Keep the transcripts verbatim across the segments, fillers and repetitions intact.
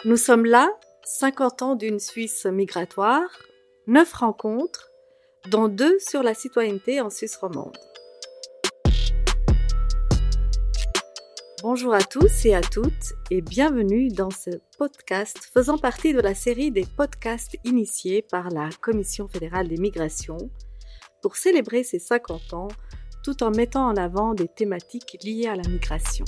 Nous sommes là, cinquante ans d'une Suisse migratoire, neuf rencontres, dont deux sur la citoyenneté en Suisse romande. Bonjour à tous et à toutes et bienvenue dans ce podcast faisant partie de la série des podcasts initiés par la Commission fédérale des migrations pour célébrer ses cinquante ans tout en mettant en avant des thématiques liées à la migration.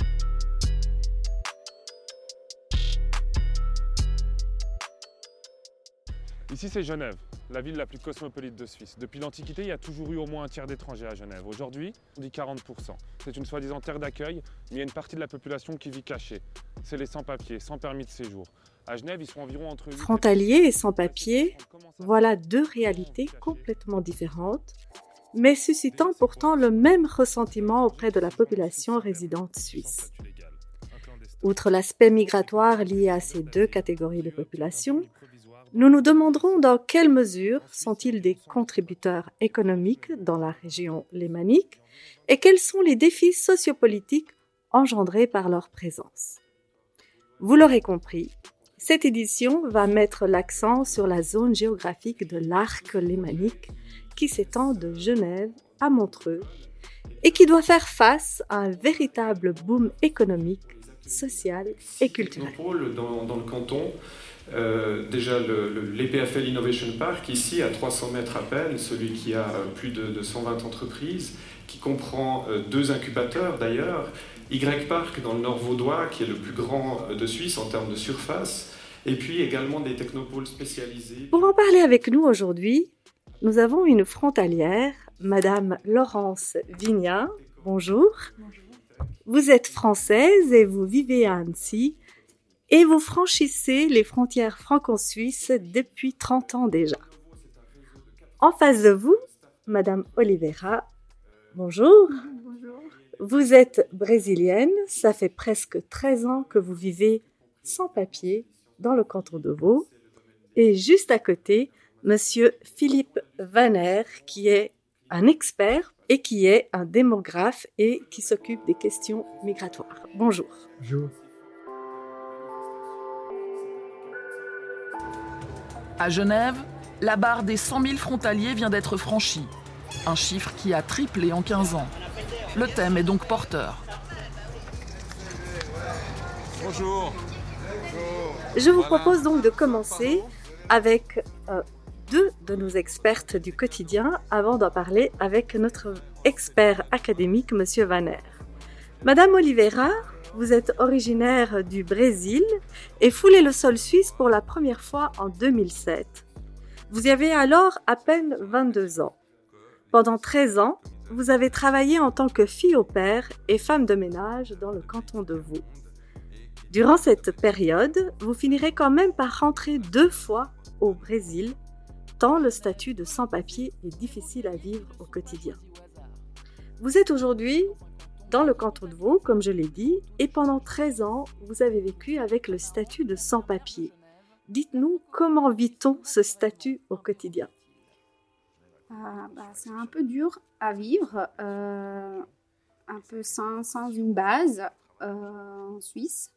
Ici c'est Genève, la ville la plus cosmopolite de Suisse. Depuis l'Antiquité, il y a toujours eu au moins un tiers d'étrangers à Genève. Aujourd'hui, on dit quarante pour cent. C'est une soi-disant terre d'accueil, mais il y a une partie de la population qui vit cachée. C'est les sans-papiers, sans permis de séjour. À Genève, ils sont environ entre... Frontaliers et sans-papiers, voilà deux réalités complètement différentes, mais suscitant pourtant le même ressentiment auprès de la population résidente suisse. Outre l'aspect migratoire lié à ces deux catégories de population, nous nous demanderons dans quelle mesure sont-ils des contributeurs économiques dans la région lémanique et quels sont les défis sociopolitiques engendrés par leur présence. Vous l'aurez compris, cette édition va mettre l'accent sur la zone géographique de l'arc lémanique qui s'étend de Genève à Montreux et qui doit faire face à un véritable boom économique, social et culturel. Nos pôles dans, dans le canton, euh, déjà le, le, l'E P F L Innovation Park, ici à trois cents mètres à peine, celui qui a plus de, de cent vingt entreprises, qui comprend euh, deux incubateurs d'ailleurs, Y-Park dans le nord vaudois, qui est le plus grand de Suisse en termes de surface, et puis également des technopoles spécialisés. Pour en parler avec nous aujourd'hui, nous avons une frontalière, Madame Laurence Vignat. Bonjour. Bonjour. Vous êtes française et vous vivez à Annecy et vous franchissez les frontières franco-suisses depuis trente ans déjà. En face de vous, Madame Oliveira. Bonjour. Bonjour. Vous êtes brésilienne, ça fait presque treize ans que vous vivez sans papier dans le canton de Vaud. Et juste à côté, Monsieur Philippe Vanner, qui est un expert et qui est un démographe et qui s'occupe des questions migratoires. Bonjour. Bonjour. À Genève, la barre des cent mille frontaliers vient d'être franchie. Un chiffre qui a triplé en quinze ans. Le thème est donc porteur. Bonjour. Je vous propose donc de commencer avec euh, deux de nos expertes du quotidien avant d'en parler avec notre expert académique, Monsieur Vanner. Madame Oliveira, vous êtes originaire du Brésil et foulez le sol suisse pour la première fois en deux mille sept. Vous y avez alors à peine vingt-deux ans. Pendant treize ans, vous avez travaillé en tant que fille au père et femme de ménage dans le canton de Vaud. Durant cette période, vous finirez quand même par rentrer deux fois au Brésil, tant le statut de sans-papier est difficile à vivre au quotidien. Vous êtes aujourd'hui dans le canton de Vaud, comme je l'ai dit, et pendant treize ans, vous avez vécu avec le statut de sans-papier. Dites-nous, comment vit-on ce statut au quotidien ? Euh, bah, c'est un peu dur à vivre, euh, un peu sans, sans une base euh, en Suisse.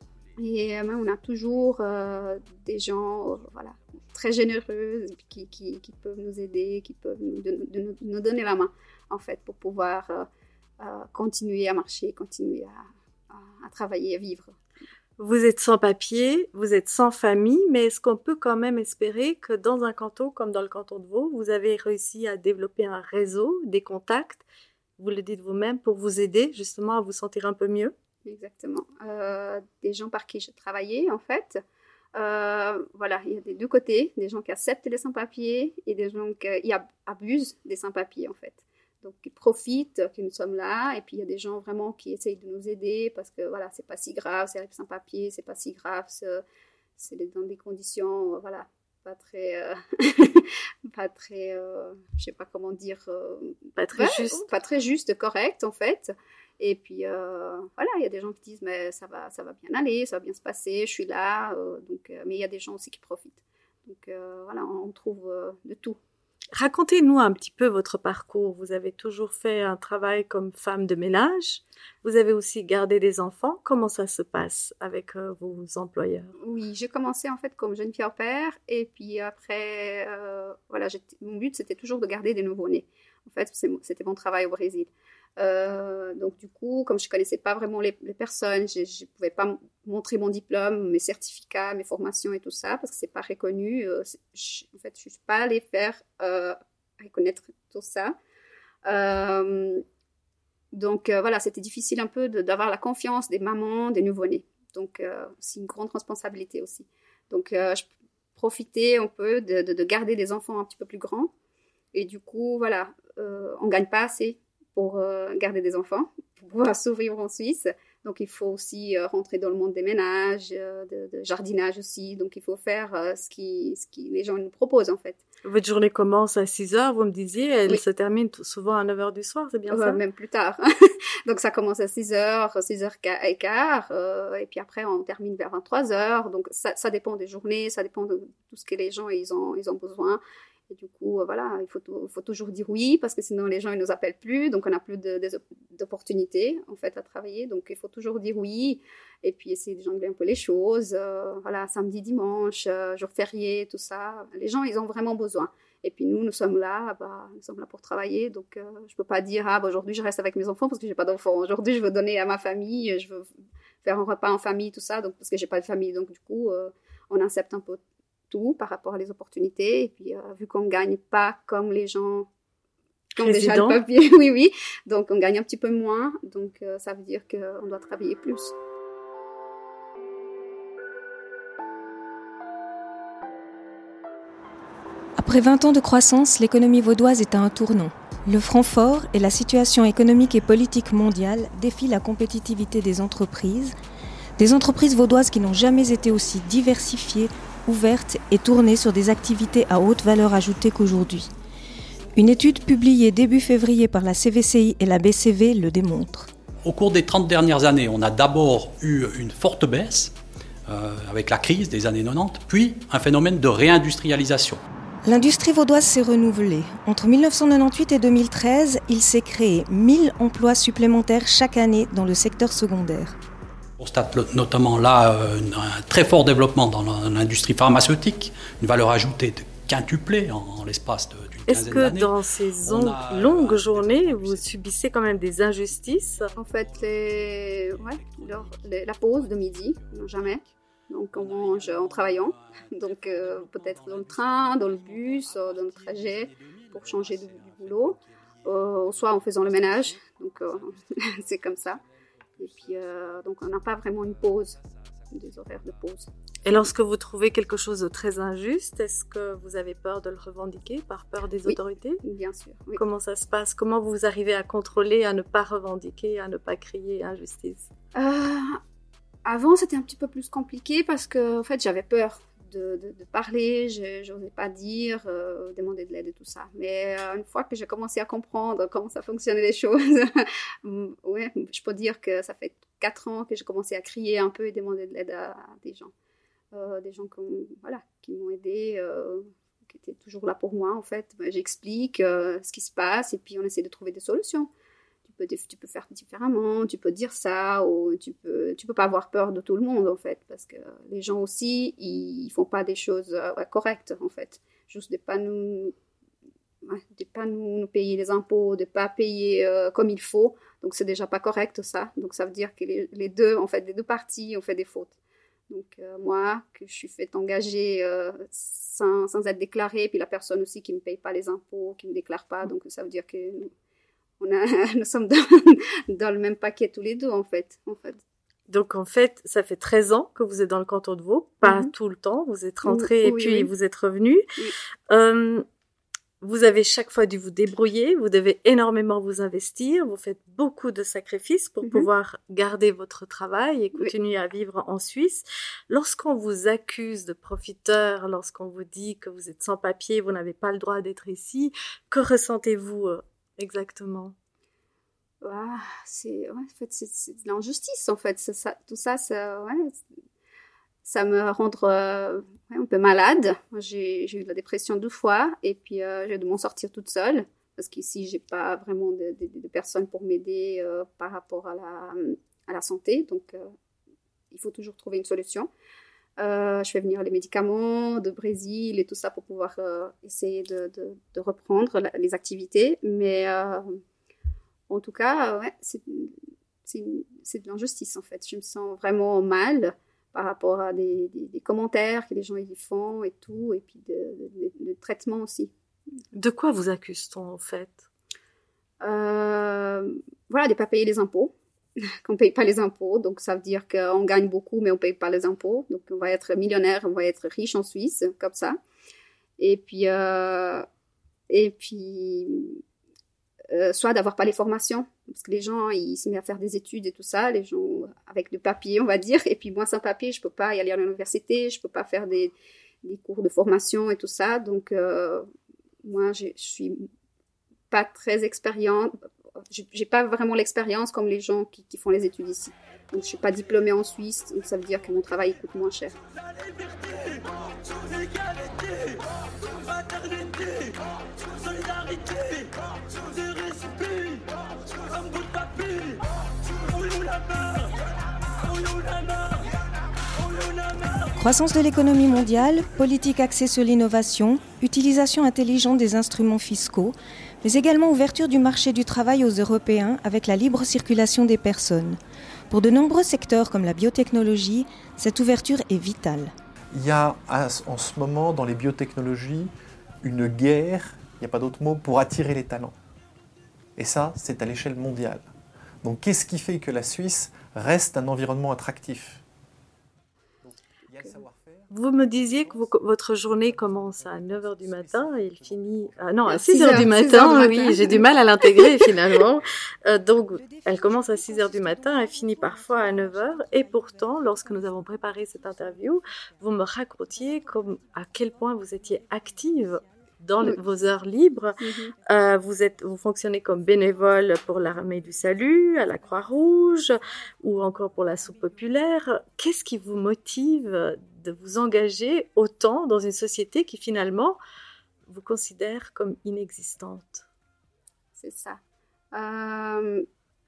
Et euh, on a toujours euh, des gens euh, voilà, très généreux qui, qui, qui peuvent nous aider, qui peuvent nous, de, de, de nous donner la main, en fait, pour pouvoir euh, euh, continuer à marcher, continuer à, à, à travailler, à vivre. Vous êtes sans papier, vous êtes sans famille, mais est-ce qu'on peut quand même espérer que dans un canton comme dans le canton de Vaud, vous avez réussi à développer un réseau, des contacts, vous le dites vous-même, pour vous aider justement à vous sentir un peu mieux ? Exactement. Euh, des gens par qui je travaillais, en fait. Euh, voilà, il y a des deux côtés, des gens qui acceptent les sans-papiers et des gens qui abusent des sans-papiers, en fait. Donc, ils profitent que nous sommes là, et puis il y a des gens vraiment qui essayent de nous aider parce que, voilà, c'est pas si grave, c'est avec sans-papiers, c'est pas si grave, c'est, c'est dans des conditions, voilà, pas très, euh, pas très, euh, je sais pas comment dire, euh, pas très ouais, juste, pas très juste, correct, en fait. Et puis, euh, voilà, il y a des gens qui disent, mais ça va, ça va bien aller, ça va bien se passer, je suis là. Euh, donc, euh, mais il y a des gens aussi qui profitent. Donc, euh, voilà, on, on trouve euh, de tout. Racontez-nous un petit peu votre parcours. Vous avez toujours fait un travail comme femme de ménage. Vous avez aussi gardé des enfants. Comment ça se passe avec euh, vos employeurs? Oui, j'ai commencé en fait comme jeune fille au père et puis après, euh, voilà, mon but c'était toujours de garder des nouveau-nés. En fait, c'était mon travail au Brésil. Euh, donc du coup, comme je connaissais pas vraiment les, les personnes, je ne pouvais pas montrer mon diplôme, mes certificats, mes formations et tout ça parce que c'est pas reconnu. Euh, je, en fait, je suis pas allée faire euh, reconnaître tout ça. Euh, donc euh, voilà, c'était difficile un peu de, d'avoir la confiance des mamans, des nouveau-nés. Donc euh, c'est une grande responsabilité aussi. Donc euh, je profitais un peu de, de, de garder des enfants un petit peu plus grands. Et du coup, voilà, euh, on gagne pas assez pour euh, garder des enfants, pour pouvoir survivre en Suisse. Donc, il faut aussi euh, rentrer dans le monde des ménages, euh, de, de jardinage aussi. Donc, il faut faire euh, ce, qui, ce qui les gens nous proposent, en fait. Votre journée commence à six heures, vous me disiez, elle oui. se termine souvent à neuf heures du soir, c'est bien ouais, ça? Même plus tard. Donc, ça commence à six heures, six heures quinze, euh, et puis après, on termine vers vingt-trois heures. Donc, ça, ça dépend des journées, ça dépend de tout ce que les gens ils ont, ils ont besoin. Et du coup, euh, voilà, il faut, il faut toujours dire oui, parce que sinon les gens ne nous appellent plus, donc on n'a plus de, de, d'opportunités en fait à travailler. Donc il faut toujours dire oui, et puis essayer de jongler un peu les choses. Euh, voilà, samedi, dimanche, euh, jour férié, tout ça. Les gens, ils ont vraiment besoin. Et puis nous, nous sommes là, bah, nous sommes là pour travailler. Donc euh, je peux pas dire ah bah, aujourd'hui je reste avec mes enfants parce que j'ai pas d'enfants. Aujourd'hui je veux donner à ma famille, je veux faire un repas en famille, tout ça, donc parce que j'ai pas de famille. Donc du coup, euh, on accepte un peu tout par rapport à les opportunités. Et puis, euh, vu qu'on ne gagne pas comme les gens qui ont déjà le papier, oui, oui, donc on gagne un petit peu moins. Donc, euh, ça veut dire qu'on doit travailler plus. Après vingt ans de croissance, l'économie vaudoise est à un tournant. Le franc fort et la situation économique et politique mondiale défient la compétitivité des entreprises, des entreprises vaudoises qui n'ont jamais été aussi diversifiées, ouvertes et tournées sur des activités à haute valeur ajoutée qu'aujourd'hui. Une étude publiée début février par la C V C I et la B C V le démontre. Au cours des trente dernières années, on a d'abord eu une forte baisse euh, avec la crise des années quatre-vingt-dix, puis un phénomène de réindustrialisation. L'industrie vaudoise s'est renouvelée. Entre dix-neuf cent quatre-vingt-dix et deux mille treize, il s'est créé mille emplois supplémentaires chaque année dans le secteur secondaire. On constate notamment là un très fort développement dans l'industrie pharmaceutique, une valeur ajoutée quintuplée en, en l'espace de, d'une Est-ce quinzaine que d'années. dans ces on, a, longues euh, journées, vous subissez quand même des injustices? En fait, les, ouais, leur, les, la pause de midi, non jamais. Donc on mange en travaillant, donc euh, peut-être dans le train, dans le bus, dans le trajet, pour changer de, du boulot, euh, soit en faisant le ménage, donc euh, c'est comme ça. Et puis, euh, donc, on n'a pas vraiment une pause, des horaires de pause. Et lorsque vous trouvez quelque chose de très injuste, est-ce que vous avez peur de le revendiquer par peur des oui, autorités? Bien sûr. Oui. Comment ça se passe? Comment vous arrivez à contrôler, à ne pas revendiquer, à ne pas crier injustice? euh, Avant, c'était un petit peu plus compliqué parce que, en fait, j'avais peur de, de, de parler, je n'osais pas dire, euh, demander de l'aide et tout ça. Mais euh, une fois que j'ai commencé à comprendre comment ça fonctionnait les choses, ouais, je peux dire que ça fait quatre ans que j'ai commencé à crier un peu et demander de l'aide à, à des gens. Euh, des gens comme, voilà, qui m'ont aidé, euh, qui étaient toujours là pour moi, en fait. Ben, j'explique euh, ce qui se passe et puis on essaie de trouver des solutions. Tu peux, tu peux faire différemment, tu peux dire ça, ou tu peux, tu peux pas avoir peur de tout le monde, en fait, parce que les gens aussi, ils font pas des choses euh, correctes, en fait. Juste de pas nous, ouais, de pas nous, nous payer les impôts, de pas payer euh, comme il faut. Donc, c'est déjà pas correct, ça. Donc, ça veut dire que les, les deux, en fait, les deux parties ont fait des fautes. Donc, euh, moi, que je suis fait engager euh, sans, sans être déclarée, puis la personne aussi qui me paye pas les impôts, qui me déclare pas, donc ça veut dire que nous, on a, nous sommes dans, dans le même paquet tous les deux, en fait, en fait. Donc, en fait, ça fait treize ans que vous êtes dans le canton de Vaud, pas mm-hmm. tout le temps, vous êtes rentré oui, et oui, puis oui. vous êtes revenu. Oui. Euh, vous avez chaque fois dû vous débrouiller, vous devez énormément vous investir, vous faites beaucoup de sacrifices pour mm-hmm. pouvoir garder votre travail et continuer à vivre en Suisse. Lorsqu'on vous accuse de profiteur, lorsqu'on vous dit que vous êtes sans papier, vous n'avez pas le droit d'être ici, que ressentez-vous euh, exactement? Ah, c'est, ouais, en fait, c'est, c'est de l'injustice, en fait. C'est ça, tout ça, c'est, ouais, ça me rend euh, ouais, un peu malade. J'ai, j'ai eu de la dépression deux fois et puis euh, j'ai dû m'en sortir toute seule parce qu'ici, j'ai pas vraiment de, de, de personnes pour m'aider euh, par rapport à la, à la santé. Donc, euh, il faut toujours trouver une solution. Euh, je fais venir les médicaments de Brésil et tout ça pour pouvoir euh, essayer de, de, de reprendre la, les activités. Mais euh, en tout cas, ouais, c'est, c'est, c'est de l'injustice en fait. Je me sens vraiment mal par rapport à des, des, des commentaires que les gens y font et tout, et puis de, de, de, de traitement aussi. De quoi vous accuse-t-on en fait? euh, Voilà, de ne pas payer les impôts. Qu'on ne paye pas les impôts, donc ça veut dire qu'on gagne beaucoup, mais on ne paye pas les impôts. Donc on va être millionnaire, on va être riche en Suisse, comme ça. Et puis, euh, et puis euh, soit d'avoir pas les formations, parce que les gens, ils se mettent à faire des études et tout ça, les gens avec le papier, on va dire, et puis moi sans papier, je ne peux pas y aller à l'université, je ne peux pas faire des, des cours de formation et tout ça. Donc euh, moi, je suis pas très expériente. Je n'ai pas vraiment l'expérience comme les gens qui, qui font les études ici. Donc, je ne suis pas diplômée en Suisse, donc ça veut dire que mon travail coûte moins cher. Croissance de l'économie mondiale, politique axée sur l'innovation, utilisation intelligente des instruments fiscaux, mais également ouverture du marché du travail aux Européens avec la libre circulation des personnes. Pour de nombreux secteurs comme la biotechnologie, cette ouverture est vitale. Il y a en ce moment dans les biotechnologies une guerre, il n'y a pas d'autre mot, pour attirer les talents. Et ça, c'est à l'échelle mondiale. Donc qu'est-ce qui fait que la Suisse reste un environnement attractif ? Vous me disiez que vous, votre journée commence à neuf heures du matin et elle finit... Ah non, à six heures du matin, oui, j'ai du mal à l'intégrer finalement. Euh, donc, elle commence à six heures du matin, elle finit parfois à neuf heures. Et pourtant, lorsque nous avons préparé cette interview, vous me racontiez comme, à quel point vous étiez active dans oui. vos heures libres. Mm-hmm. Euh, vous, êtes, vous fonctionnez comme bénévole pour l'Armée du Salut, à la Croix-Rouge ou encore pour la Soupe populaire. Qu'est-ce qui vous motive de vous engager autant dans une société qui finalement vous considère comme inexistante? C'est ça. Euh...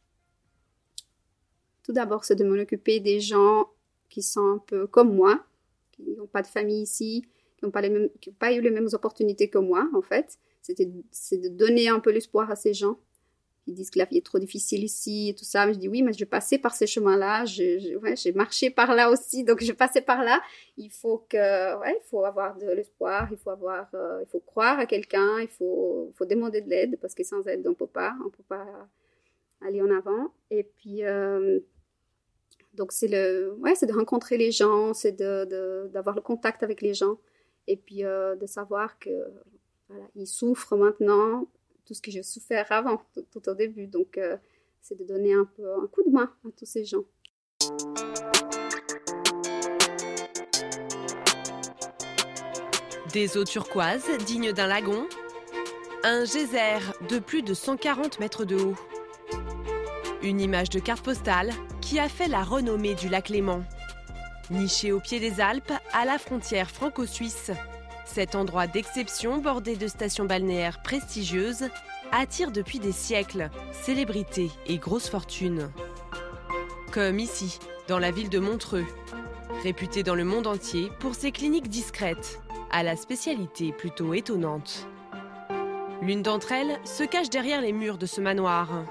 Tout d'abord, c'est de m'en occuper des gens qui sont un peu comme moi, qui n'ont pas de famille ici, qui n'ont pas, les mêmes, qui n'ont pas eu les mêmes opportunités que moi, en fait. C'était, c'est de donner un peu l'espoir à ces gens qui disent que la vie est trop difficile ici et tout ça. Mais je dis oui, mais je vais passer par ces chemins-là. Je, je, ouais, j'ai marché par là aussi, donc je vais passer par là. Il faut que, ouais, il faut avoir de l'espoir, il faut avoir, euh, il faut croire à quelqu'un, il faut, il faut demander de l'aide parce que sans aide, on peut pas, on peut pas aller en avant. Et puis, euh, donc c'est le, ouais, c'est de rencontrer les gens, c'est de, de d'avoir le contact avec les gens. Et puis, euh, de savoir que voilà, ils souffrent maintenant tout ce que j'ai souffert avant, tout, tout au début. Donc, euh, c'est de donner un peu un coup de main à tous ces gens. Des eaux turquoises dignes d'un lagon, un geyser de plus de cent quarante mètres de haut. Une image de carte postale qui a fait la renommée du lac Léman. Niché au pied des Alpes, à la frontière franco-suisse, cet endroit d'exception bordé de stations balnéaires prestigieuses attire depuis des siècles célébrités et grosses fortunes. Comme ici, dans la ville de Montreux, réputée dans le monde entier pour ses cliniques discrètes, à la spécialité plutôt étonnante. L'une d'entre elles se cache derrière les murs de ce manoir.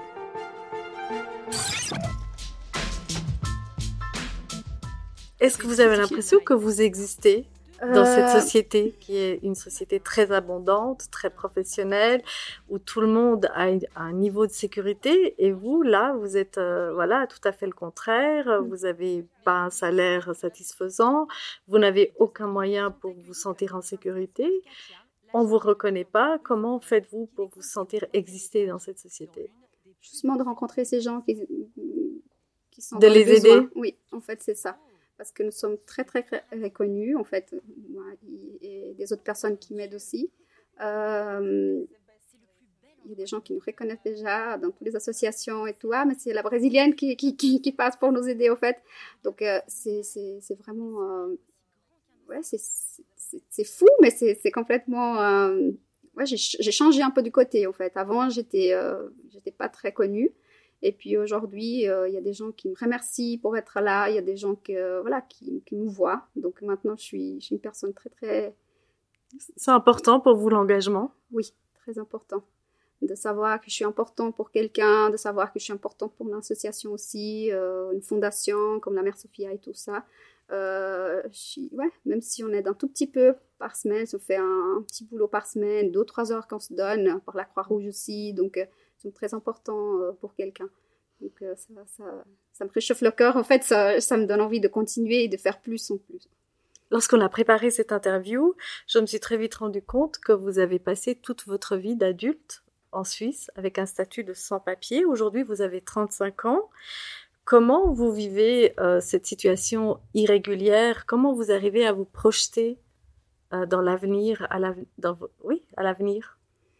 Est-ce que vous avez l'impression que vous existez dans cette société qui est une société très abondante, très professionnelle, où tout le monde a un niveau de sécurité et vous, là, vous êtes euh, voilà, tout à fait le contraire, vous n'avez pas un salaire satisfaisant, vous n'avez aucun moyen pour vous sentir en sécurité, on ne vous reconnaît pas. Comment faites-vous pour vous sentir exister dans cette société? Justement de rencontrer ces gens qui, qui sont de dans les le besoin. aider. Oui, en fait, c'est ça. Parce que nous sommes très, très, très reconnus, en fait, moi et des autres personnes qui m'aident aussi. Euh, il y a des gens qui nous reconnaissent déjà dans toutes les associations et tout. Ah, mais c'est la brésilienne qui, qui, qui, qui passe pour nous aider, au fait. Donc, euh, c'est, c'est, c'est vraiment... Euh, ouais, c'est, c'est, c'est fou, mais c'est, c'est complètement... Euh, ouais, j'ai, j'ai changé un peu du côté, au fait. Avant, j'étais, euh, j'étais pas très connue. Et puis aujourd'hui, euh, il y a des gens qui me remercient pour être là. Il y a des gens qui, euh, voilà, qui, qui nous voient. Donc maintenant, je suis, je suis une personne très, très... C'est important pour vous, l'engagement? Oui, très important. De savoir que je suis importante pour quelqu'un, de savoir que je suis importante pour une association aussi, euh, une fondation comme la Mère Sophia et tout ça. Euh, je suis, ouais, même si on aide un tout petit peu par semaine, si on fait un, un petit boulot par semaine, deux ou trois heures qu'on se donne, par la Croix-Rouge aussi, donc euh, c'est très important euh, pour quelqu'un. Donc euh, ça, ça, ça me réchauffe le cœur, en fait, ça, ça me donne envie de continuer et de faire plus en plus. Lorsqu'on a préparé cette interview, je me suis très vite rendu compte que vous avez passé toute votre vie d'adulte en Suisse avec un statut de sans-papier. Aujourd'hui, vous avez trente-cinq ans. Comment vous vivez euh, cette situation irrégulière? Comment vous arrivez à vous projeter euh, dans l'avenir, à la, dans, oui, à l'avenir?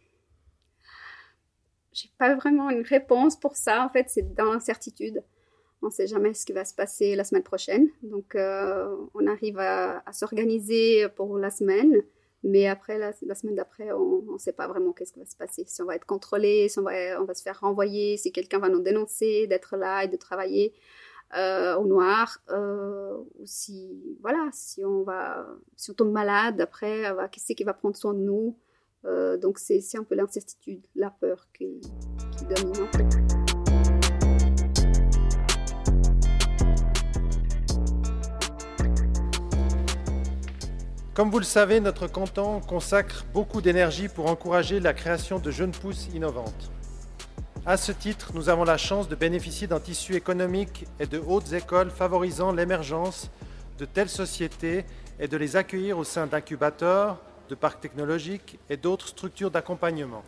J'ai pas vraiment une réponse pour ça. En fait, c'est dans l'incertitude. On ne sait jamais ce qui va se passer la semaine prochaine. Donc, euh, on arrive à, à s'organiser pour la semaine. Mais après, la, la semaine d'après, on ne sait pas vraiment qu'est-ce qui va se passer. Si on va être contrôlé, si on va, on va se faire renvoyer, si quelqu'un va nous dénoncer d'être là et de travailler euh, au noir. Euh, ou si, voilà, si on, va, si on tombe malade, après, euh, qui c'est qui va prendre soin de nous? euh, Donc, c'est, c'est un peu l'incertitude, la peur qui, qui domine en fait. Comme vous le savez, notre canton consacre beaucoup d'énergie pour encourager la création de jeunes pousses innovantes. À ce titre, nous avons la chance de bénéficier d'un tissu économique et de hautes écoles favorisant l'émergence de telles sociétés et de les accueillir au sein d'incubateurs, de parcs technologiques et d'autres structures d'accompagnement.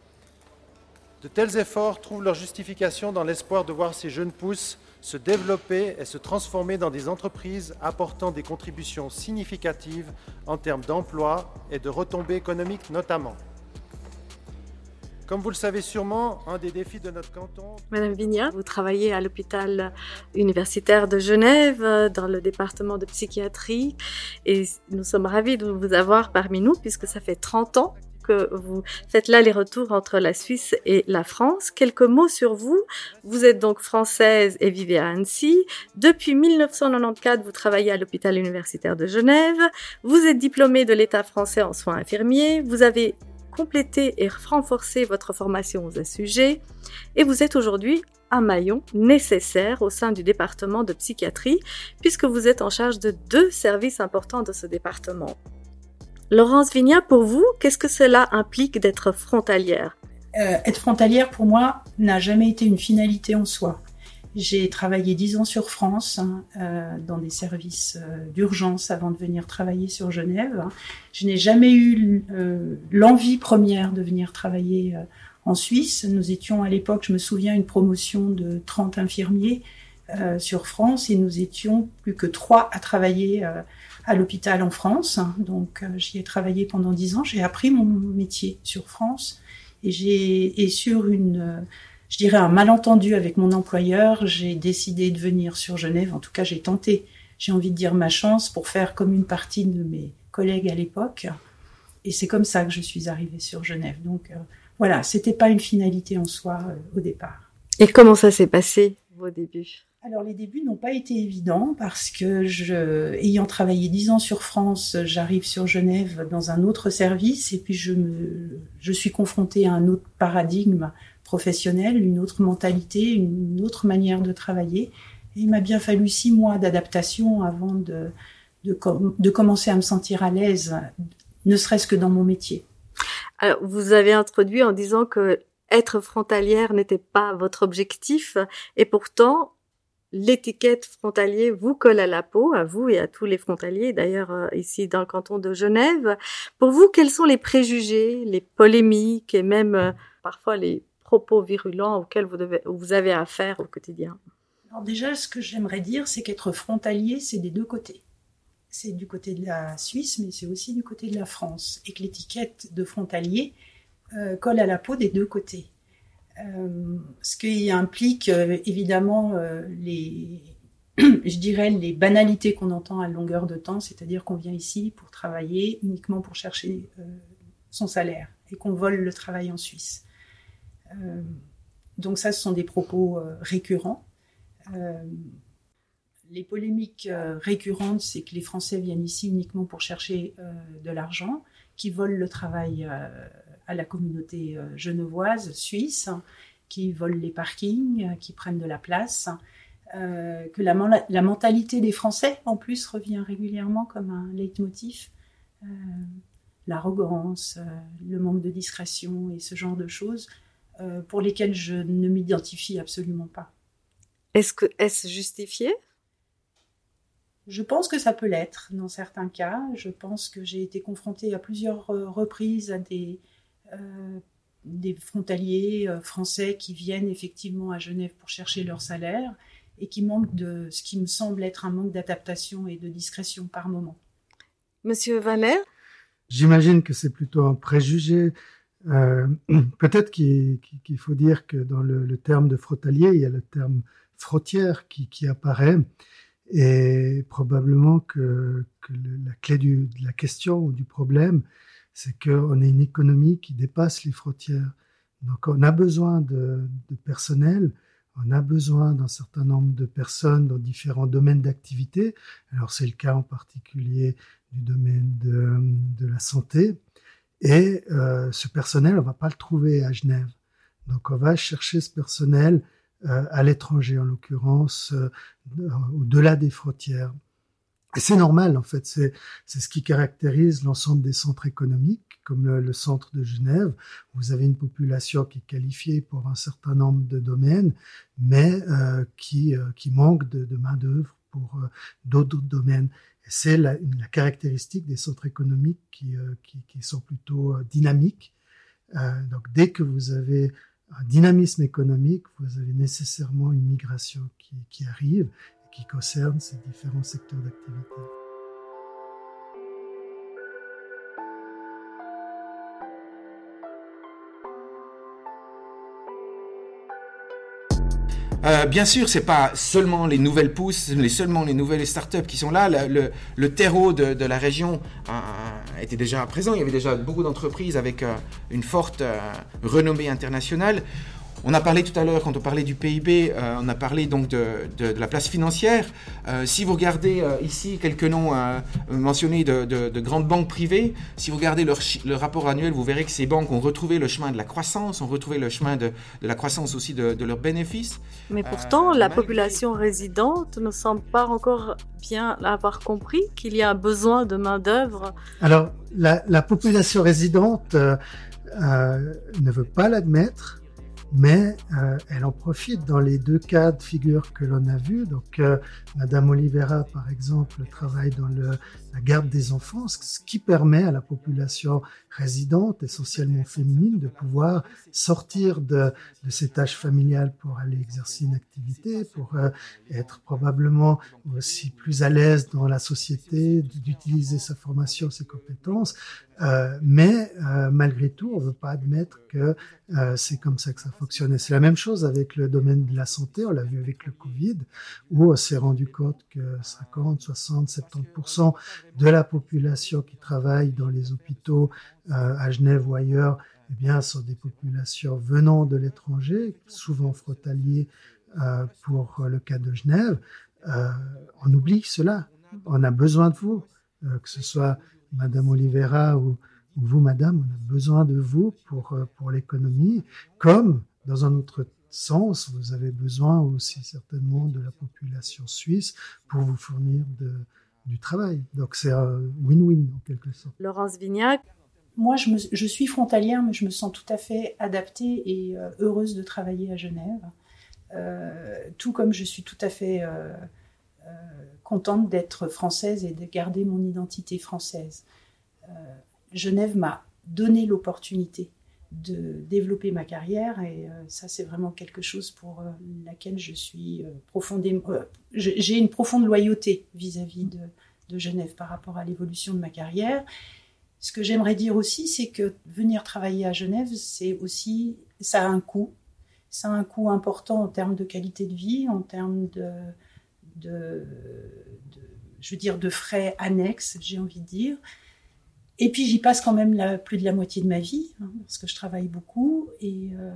De tels efforts trouvent leur justification dans l'espoir de voir ces jeunes pousses se développer et se transformer dans des entreprises apportant des contributions significatives en termes d'emploi et de retombées économiques notamment. Comme vous le savez sûrement, un des défis de notre canton... Madame Vigna, vous travaillez à l'hôpital universitaire de Genève, dans le département de psychiatrie, et nous sommes ravis de vous avoir parmi nous, puisque ça fait trente ans que vous faites l'aller-retour entre la Suisse et la France. Quelques mots sur vous. Vous êtes donc française et vivez à Annecy. Depuis mille neuf cent quatre-vingt-quatorze, vous travaillez à l'hôpital universitaire de Genève. Vous êtes diplômée de l'État français en soins infirmiers. Vous avez complété et renforcé votre formation aux S U G. Et vous êtes aujourd'hui un maillon nécessaire au sein du département de psychiatrie, puisque vous êtes en charge de deux services importants de ce département. Laurence Vigna, pour vous, qu'est-ce que cela implique d'être frontalière? euh, Être frontalière, pour moi, n'a jamais été une finalité en soi. J'ai travaillé dix ans sur France, hein, euh, dans des services euh, d'urgence avant de venir travailler sur Genève. Je n'ai jamais eu euh, l'envie première de venir travailler euh, en Suisse. Nous étions à l'époque, je me souviens, une promotion de trente infirmiers euh, sur France et nous étions plus que trois à travailler euh, à l'hôpital en France. Donc euh, j'y ai travaillé pendant dix ans. J'ai appris mon métier sur France et j'ai et sur une, euh, je dirais un malentendu avec mon employeur, j'ai décidé de venir sur Genève. En tout cas, j'ai tenté. J'ai envie de dire ma chance pour faire comme une partie de mes collègues à l'époque. Et c'est comme ça que je suis arrivée sur Genève. Donc euh, voilà, c'était pas une finalité en soi euh, au départ. Et comment ça s'est passé, vos débuts? Alors les débuts n'ont pas été évidents parce que je, ayant travaillé dix ans sur France, j'arrive sur Genève dans un autre service et puis je me, je suis confrontée à un autre paradigme professionnel, une autre mentalité, une autre manière de travailler. Et il m'a bien fallu six mois d'adaptation avant de, de, de commencer à me sentir à l'aise, ne serait-ce que dans mon métier. Alors, vous avez introduit en disant que être frontalière n'était pas votre objectif et pourtant l'étiquette frontalier vous colle à la peau, à vous et à tous les frontaliers, d'ailleurs euh, ici dans le canton de Genève. Pour vous, quels sont les préjugés, les polémiques et même euh, parfois les propos virulents auxquels vous, devez, vous avez affaire au quotidien? Alors déjà, ce que j'aimerais dire, c'est qu'être frontalier, c'est des deux côtés. C'est du côté de la Suisse, mais c'est aussi du côté de la France. Et que l'étiquette de frontalier euh, colle à la peau des deux côtés. Euh, ce qui implique euh, évidemment euh, les, je dirais les banalités qu'on entend à longueur de temps, c'est-à-dire qu'on vient ici pour travailler uniquement pour chercher euh, son salaire et qu'on vole le travail en Suisse. Euh, donc ça, ce sont des propos euh, récurrents. Euh, les polémiques euh, récurrentes, c'est que les Français viennent ici uniquement pour chercher euh, de l'argent, qui volent le travail euh, à la communauté euh, genevoise, suisse, qui volent les parkings, euh, qui prennent de la place, euh, que la, la mentalité des Français, en plus, revient régulièrement comme un leitmotiv. Euh, l'arrogance, euh, le manque de discrétion et ce genre de choses euh, pour lesquelles je ne m'identifie absolument pas. Est-ce que, est-ce justifié ? Je pense que ça peut l'être dans certains cas. Je pense que j'ai été confrontée à plusieurs reprises à des, euh, des frontaliers euh, français qui viennent effectivement à Genève pour chercher leur salaire et qui manquent de ce qui me semble être un manque d'adaptation et de discrétion par moment. Monsieur Vanner ? J'imagine que c'est plutôt un préjugé. Euh, peut-être qu'il, qu'il faut dire que dans le, le terme de frontalier, il y a le terme frottière qui, qui apparaît. Et probablement que, que le, la clé du, de la question ou du problème, c'est qu'on a une économie qui dépasse les frontières. Donc on a besoin de, de personnel, on a besoin d'un certain nombre de personnes dans différents domaines d'activité. Alors c'est le cas en particulier du domaine de, de la santé. Et euh, ce personnel, on ne va pas le trouver à Genève. Donc on va chercher ce personnel euh, à l'étranger, en l'occurrence, euh, au-delà des frontières. Et c'est normal, en fait. C'est, c'est ce qui caractérise l'ensemble des centres économiques, comme le, le centre de Genève. Vous avez une population qui est qualifiée pour un certain nombre de domaines, mais euh, qui, euh, qui manque de, de main-d'œuvre pour euh, d'autres domaines. Et c'est la, la caractéristique des centres économiques qui, euh, qui, qui sont plutôt euh, dynamiques. Euh, donc, dès que vous avez un dynamisme économique, vous avez nécessairement une migration qui, qui arrive et qui concerne ces différents secteurs d'activité. Euh, bien sûr, c'est pas seulement les nouvelles pousses, les seulement les nouvelles startups qui sont là. Le, le, le terreau de, de la région euh, était déjà présent. Il y avait déjà beaucoup d'entreprises avec euh, une forte euh, renommée internationale. On a parlé tout à l'heure, quand on parlait du P I B, euh, on a parlé donc de, de, de la place financière. Euh, si vous regardez euh, ici quelques noms euh, mentionnés de, de, de grandes banques privées, si vous regardez leur, leur rapport annuel, vous verrez que ces banques ont retrouvé le chemin de la croissance, ont retrouvé le chemin de, de la croissance aussi de, de leurs bénéfices. Mais pourtant, euh, la malgré... population résidente ne semble pas encore bien avoir compris qu'il y a un besoin de main-d'œuvre. Alors, la, la population résidente euh, euh, ne veut pas l'admettre. Mais euh, elle en profite dans les deux cas de figure que l'on a vus. Donc, euh, Madame Oliveira, par exemple, travaille dans le, la garde des enfants, ce qui permet à la population résidente, essentiellement féminine, de pouvoir sortir de, de ses tâches familiales pour aller exercer une activité, pour euh, être probablement aussi plus à l'aise dans la société, d'utiliser sa formation, ses compétences. Euh, mais euh, malgré tout, on ne veut pas admettre que euh, c'est comme ça que ça fonctionne. Et c'est la même chose avec le domaine de la santé. On l'a vu avec le Covid, où on s'est rendu compte que cinquante, soixante, soixante-dix pour cent de la population qui travaille dans les hôpitaux euh, à Genève ou ailleurs, eh bien, sont des populations venant de l'étranger, souvent frontaliers euh, pour le cas de Genève. Euh, on oublie cela. On a besoin de vous, euh, que ce soit Madame Oliveira ou, ou vous, Madame, on a besoin de vous pour, pour l'économie, comme dans un autre sens, vous avez besoin aussi certainement de la population suisse pour vous fournir de, du travail. Donc c'est un win-win en quelque sorte. Laurence Vignac. Moi, je, me, je suis frontalière, mais je me sens tout à fait adaptée et euh, heureuse de travailler à Genève. Euh, tout comme je suis tout à fait euh, euh, contente d'être française et de garder mon identité française. Euh, Genève m'a donné l'opportunité de développer ma carrière et euh, ça, c'est vraiment quelque chose pour euh, laquelle je suis euh, profondément... Euh, j'ai une profonde loyauté vis-à-vis de, de Genève par rapport à l'évolution de ma carrière. Ce que j'aimerais dire aussi, c'est que venir travailler à Genève, c'est aussi, ça a un coût. Ça a un coût important en termes de qualité de vie, en termes de, de, de je veux dire, de frais annexes, j'ai envie de dire. Et puis j'y passe quand même la, plus de la moitié de ma vie, hein, parce que je travaille beaucoup. Et euh,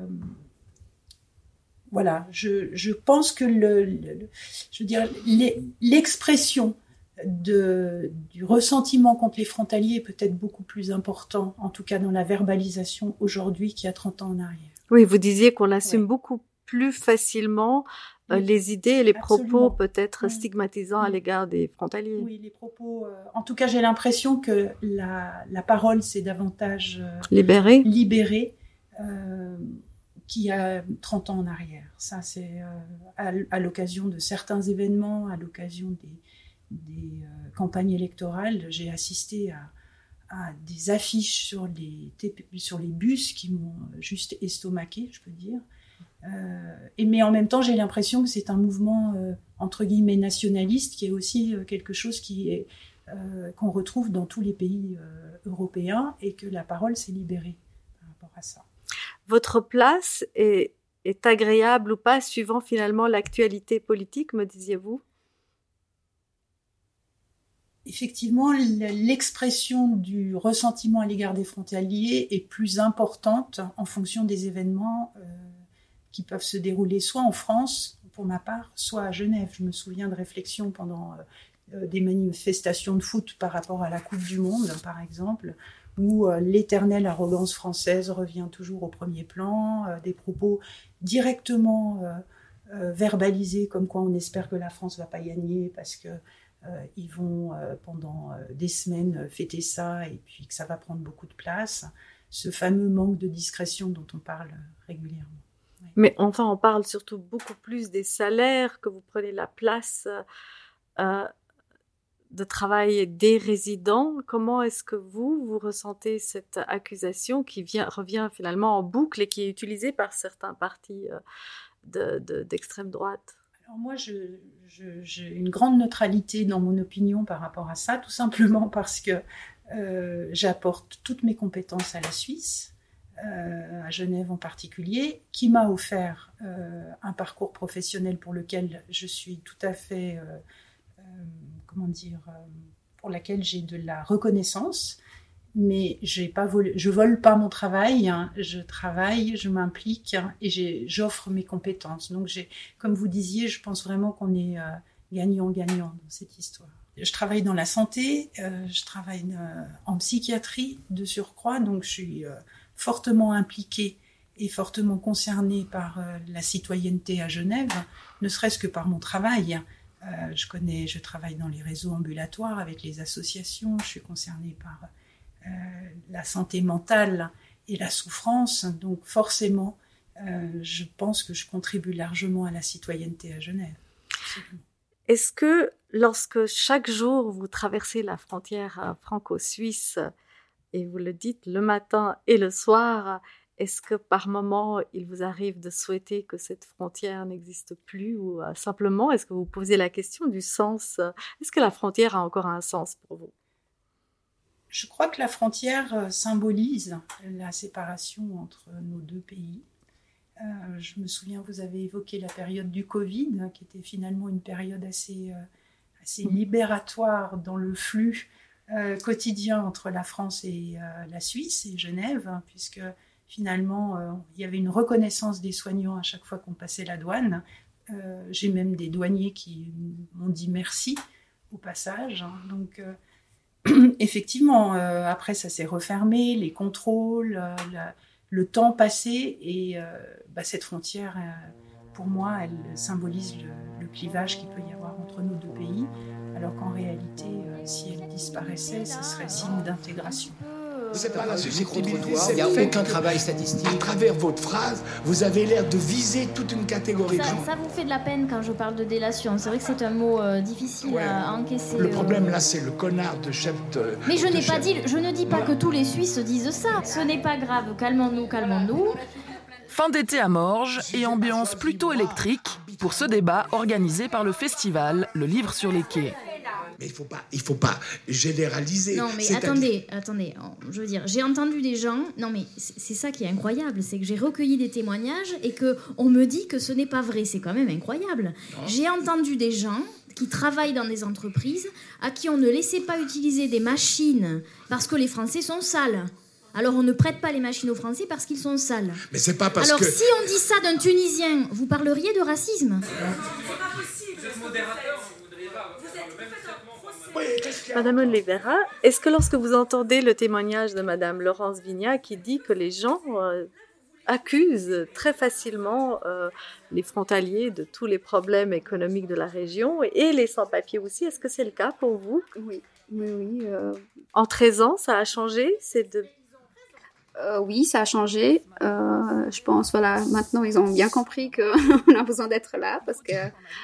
voilà, je, je pense que le, le, je veux dire, les, l'expression de, du ressentiment contre les frontaliers est peut-être beaucoup plus important, en tout cas dans la verbalisation aujourd'hui qu'il y a trente ans en arrière. Oui, vous disiez qu'on assume oui. beaucoup plus facilement euh, oui. les idées et les Absolument. propos peut-être oui. stigmatisants oui. à l'égard des frontaliers. Oui, les propos... Euh, en tout cas, j'ai l'impression que la, la parole s'est davantage euh, libérée, libérée euh, qu'il y a trente ans en arrière. Ça, c'est euh, à, à l'occasion de certains événements, à l'occasion des, des euh, campagnes électorales, j'ai assisté à à des affiches sur les, sur les bus qui m'ont juste estomaqué, je peux dire. Euh, et, mais en même temps, j'ai l'impression que c'est un mouvement, euh, entre guillemets, nationaliste, qui est aussi euh, quelque chose qui est, euh, qu'on retrouve dans tous les pays euh, européens, et que la parole s'est libérée par rapport à ça. Votre place est, est agréable ou pas, suivant finalement l'actualité politique, me disiez-vous ? Effectivement, l'expression du ressentiment à l'égard des frontaliers est plus importante en fonction des événements euh, qui peuvent se dérouler soit en France, pour ma part, soit à Genève. Je me souviens de réflexions pendant euh, des manifestations de foot par rapport à la Coupe du Monde, par exemple, où euh, l'éternelle arrogance française revient toujours au premier plan, euh, des propos directement euh, euh, verbalisés, comme quoi on espère que la France ne va pas gagner parce que Euh, ils vont euh, pendant euh, des semaines fêter ça et puis que ça va prendre beaucoup de place. Ce fameux manque de discrétion dont on parle régulièrement. Oui. Mais enfin, on parle surtout beaucoup plus des salaires, que vous prenez la place euh, de travail des résidents. Comment est-ce que vous, vous ressentez cette accusation qui vient, revient finalement en boucle et qui est utilisée par certains partis euh, de, de, d'extrême droite ? Alors moi, je, je, j'ai une grande neutralité dans mon opinion par rapport à ça, tout simplement parce que euh, j'apporte toutes mes compétences à la Suisse, euh, à Genève en particulier, qui m'a offert euh, un parcours professionnel pour lequel je suis tout à fait, euh, euh, comment dire, euh, pour laquelle j'ai de la reconnaissance. Mais j'ai pas volé, je vole pas mon travail, hein, je travaille, je m'implique hein, et j'ai, j'offre mes compétences. Donc, j'ai, comme vous disiez, je pense vraiment qu'on est euh, gagnant-gagnant dans cette histoire. Je travaille dans la santé, euh, je travaille euh, en psychiatrie de surcroît, donc je suis euh, fortement impliquée et fortement concernée par euh, la citoyenneté à Genève, ne serait-ce que par mon travail. Euh, je connais, je travaille dans les réseaux ambulatoires avec les associations, je suis concernée par Euh, la santé mentale et la souffrance, donc forcément, euh, je pense que je contribue largement à la citoyenneté à Genève. Absolument. Est-ce que lorsque chaque jour vous traversez la frontière franco-suisse, et vous le dites le matin et le soir, est-ce que par moment il vous arrive de souhaiter que cette frontière n'existe plus, ou euh, simplement est-ce que vous posez la question du sens, est-ce que la frontière a encore un sens pour vous ? Je crois que la frontière symbolise la séparation entre nos deux pays. Euh, je me souviens, vous avez évoqué la période du Covid, qui était finalement une période assez, euh, assez libératoire dans le flux euh, quotidien entre la France et euh, la Suisse et Genève, hein, puisque finalement, euh, il y avait une reconnaissance des soignants à chaque fois qu'on passait la douane. Euh, j'ai même des douaniers qui m'ont dit merci au passage. Hein, donc... Euh, Effectivement, euh, après ça s'est refermé, les contrôles, euh, la, le temps passé, et euh, bah, cette frontière, euh, pour moi, elle symbolise le, le clivage qu'il peut y avoir entre nos deux pays, alors qu'en réalité, euh, si elle disparaissait, ce serait signe d'intégration. C'est pas la susceptibilité, il n'y a aucun travail statistique. À travers votre phrase, vous avez l'air de viser toute une catégorie ça, de gens. Ça vous fait de la peine quand je parle de délation. C'est vrai que c'est un mot euh, difficile ouais. à encaisser. Le problème là, c'est le connard de chef de... Mais je de n'ai chef. pas dit, je ne dis pas que tous les Suisses disent ça. Ce n'est pas grave, calmons-nous, calmons-nous. Fin d'été à Morges et ambiance plutôt électrique pour ce débat organisé par le festival Le Livre sur les quais. Mais il faut pas, il faut pas généraliser. Non, mais C'est-à-dire... attendez, attendez. Je veux dire, j'ai entendu des gens. Non, mais c'est, c'est ça qui est incroyable, c'est que j'ai recueilli des témoignages et que on me dit que ce n'est pas vrai. C'est quand même incroyable. Non. J'ai entendu des gens qui travaillent dans des entreprises à qui on ne laissait pas utiliser des machines parce que les Français sont sales. Alors on ne prête pas les machines aux Français parce qu'ils sont sales. Mais c'est pas parce Alors, que... si on dit ça d'un Tunisien, vous parleriez de racisme ? Madame Oliveira, est-ce que lorsque vous entendez le témoignage de Madame Laurence Vignat qui dit que les gens euh, accusent très facilement euh, les frontaliers de tous les problèmes économiques de la région et les sans-papiers aussi, est-ce que c'est le cas pour vous ? Oui, oui, oui. Euh... En treize ans, ça a changé ? C'est de... Euh, oui, ça a changé. Euh, je pense, voilà, maintenant ils ont bien compris qu'on a besoin d'être là parce que,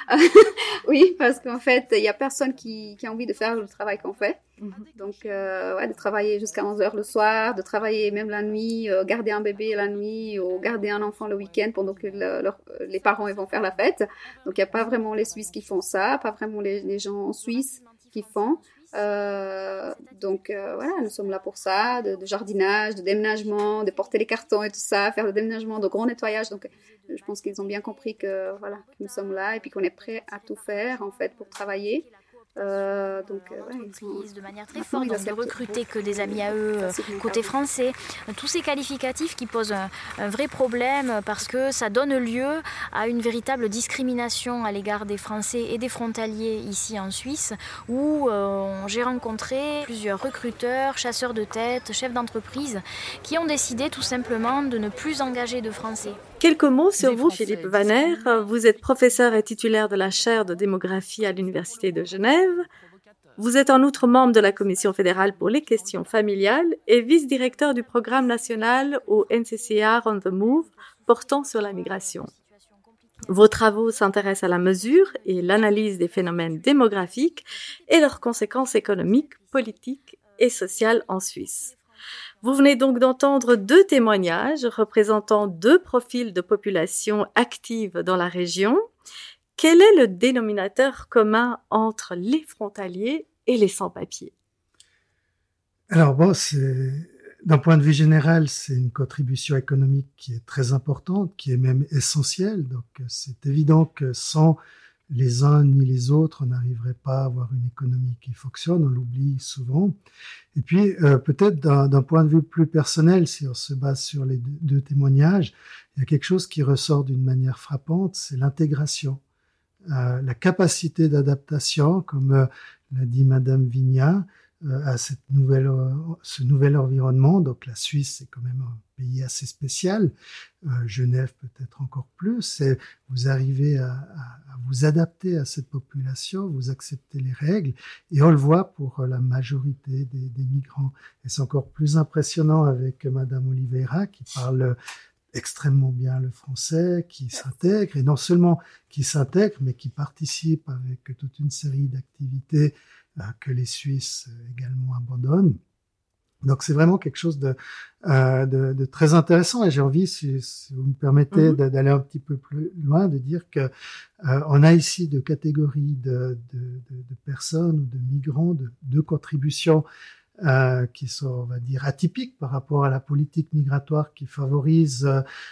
oui, parce qu'en fait, il y a personne qui, qui a envie de faire le travail qu'on fait. Mm-hmm. Donc, euh, ouais, de travailler jusqu'à onze heures le soir, de travailler même la nuit, euh, garder un bébé la nuit ou garder un enfant le week-end pendant que le, leur, les parents ils vont faire la fête. Donc, il n'y a pas vraiment les Suisses qui font ça, pas vraiment les, les gens en Suisse qui font. Euh, donc euh, voilà, nous sommes là pour ça, de, de jardinage, de déménagement, de porter les cartons et tout ça, faire le déménagement, de gros nettoyage. Donc je pense qu'ils ont bien compris que voilà, que nous sommes là et puis qu'on est prêt à tout faire en fait pour travailler. Euh, donc, euh, ouais, ils sont... de manière très forte, donc de recruter que des amis à eux, côté français, tous ces qualificatifs qui posent un, un vrai problème parce que ça donne lieu à une véritable discrimination à l'égard des Français et des frontaliers ici en Suisse, où euh, j'ai rencontré plusieurs recruteurs, chasseurs de tête, chefs d'entreprise qui ont décidé tout simplement de ne plus engager de Français. Quelques mots sur vous, Philippe Wanner. Vous êtes professeur et titulaire de la chaire de démographie à l'Université de Genève. Vous êtes en outre membre de la Commission fédérale pour les questions familiales et vice-directeur du programme national au N C C R On the Move portant sur la migration. Vos travaux s'intéressent à la mesure et l'analyse des phénomènes démographiques et leurs conséquences économiques, politiques et sociales en Suisse. Vous venez donc d'entendre deux témoignages représentant deux profils de population active dans la région. Quel est le dénominateur commun entre les frontaliers et les sans-papiers ? Alors bon, c'est, d'un point de vue général, c'est une contribution économique qui est très importante, qui est même essentielle. Donc c'est évident que sans les uns ni les autres, on n'arriverait pas à avoir une économie qui fonctionne, on l'oublie souvent. Et puis, euh, peut-être d'un, d'un point de vue plus personnel, si on se base sur les deux, deux témoignages, il y a quelque chose qui ressort d'une manière frappante, c'est l'intégration. Euh, la capacité d'adaptation, comme euh, l'a dit Madame Vignat, euh, à cette nouvelle, euh, ce nouvel environnement. Donc la Suisse, c'est quand même un pays assez spécial. Euh, Genève peut-être encore plus. C'est, vous arrivez à, à, à vous adapter à cette population, vous acceptez les règles, et on le voit pour la majorité des, des migrants. Et c'est encore plus impressionnant avec Madame Oliveira qui parle extrêmement bien le français, qui s'intègre, et non seulement qui s'intègre, mais qui participe avec toute une série d'activités euh, que les Suisses également abandonnent. Donc c'est vraiment quelque chose de, euh, de, de très intéressant, et j'ai envie, si, si vous me permettez, mmh. d'aller un petit peu plus loin, de dire que euh, on a ici deux catégories de, de, de, de personnes ou de migrants, de deux contributions Euh, qui sont, on va dire, atypiques par rapport à la politique migratoire qui favorise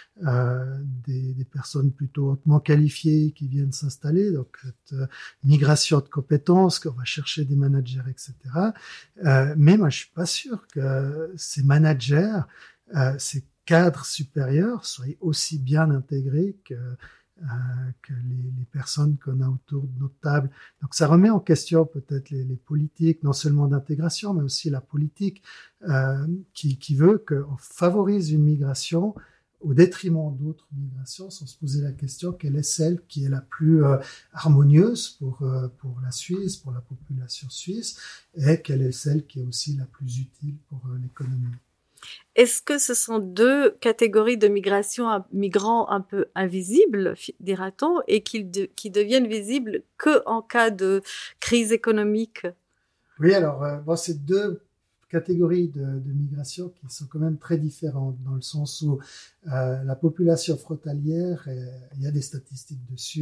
euh, des, des personnes plutôt hautement qualifiées qui viennent s'installer, donc cette euh, migration de compétences, qu'on va chercher des managers, et cetera. Euh, mais moi, je suis pas sûr que ces managers, euh, ces cadres supérieurs soient aussi bien intégrés que Euh, que les, les personnes qu'on a autour de notre table. Donc ça remet en question peut-être les, les politiques, non seulement d'intégration, mais aussi la politique euh, qui, qui veut qu'on favorise une migration au détriment d'autres migrations, sans se poser la question quelle est celle qui est la plus euh, harmonieuse pour, euh, pour la Suisse, pour la population suisse, et quelle est celle qui est aussi la plus utile pour euh, l'économie. Est-ce que ce sont deux catégories de migration, migrants un peu invisibles, dira-t-on, et qui, de, qui deviennent visibles que en cas de crise économique ? Oui, alors, euh, bon, c'est deux catégories de, de migration qui sont quand même très différentes, dans le sens où euh, la population frontalière, euh, il y a des statistiques dessus,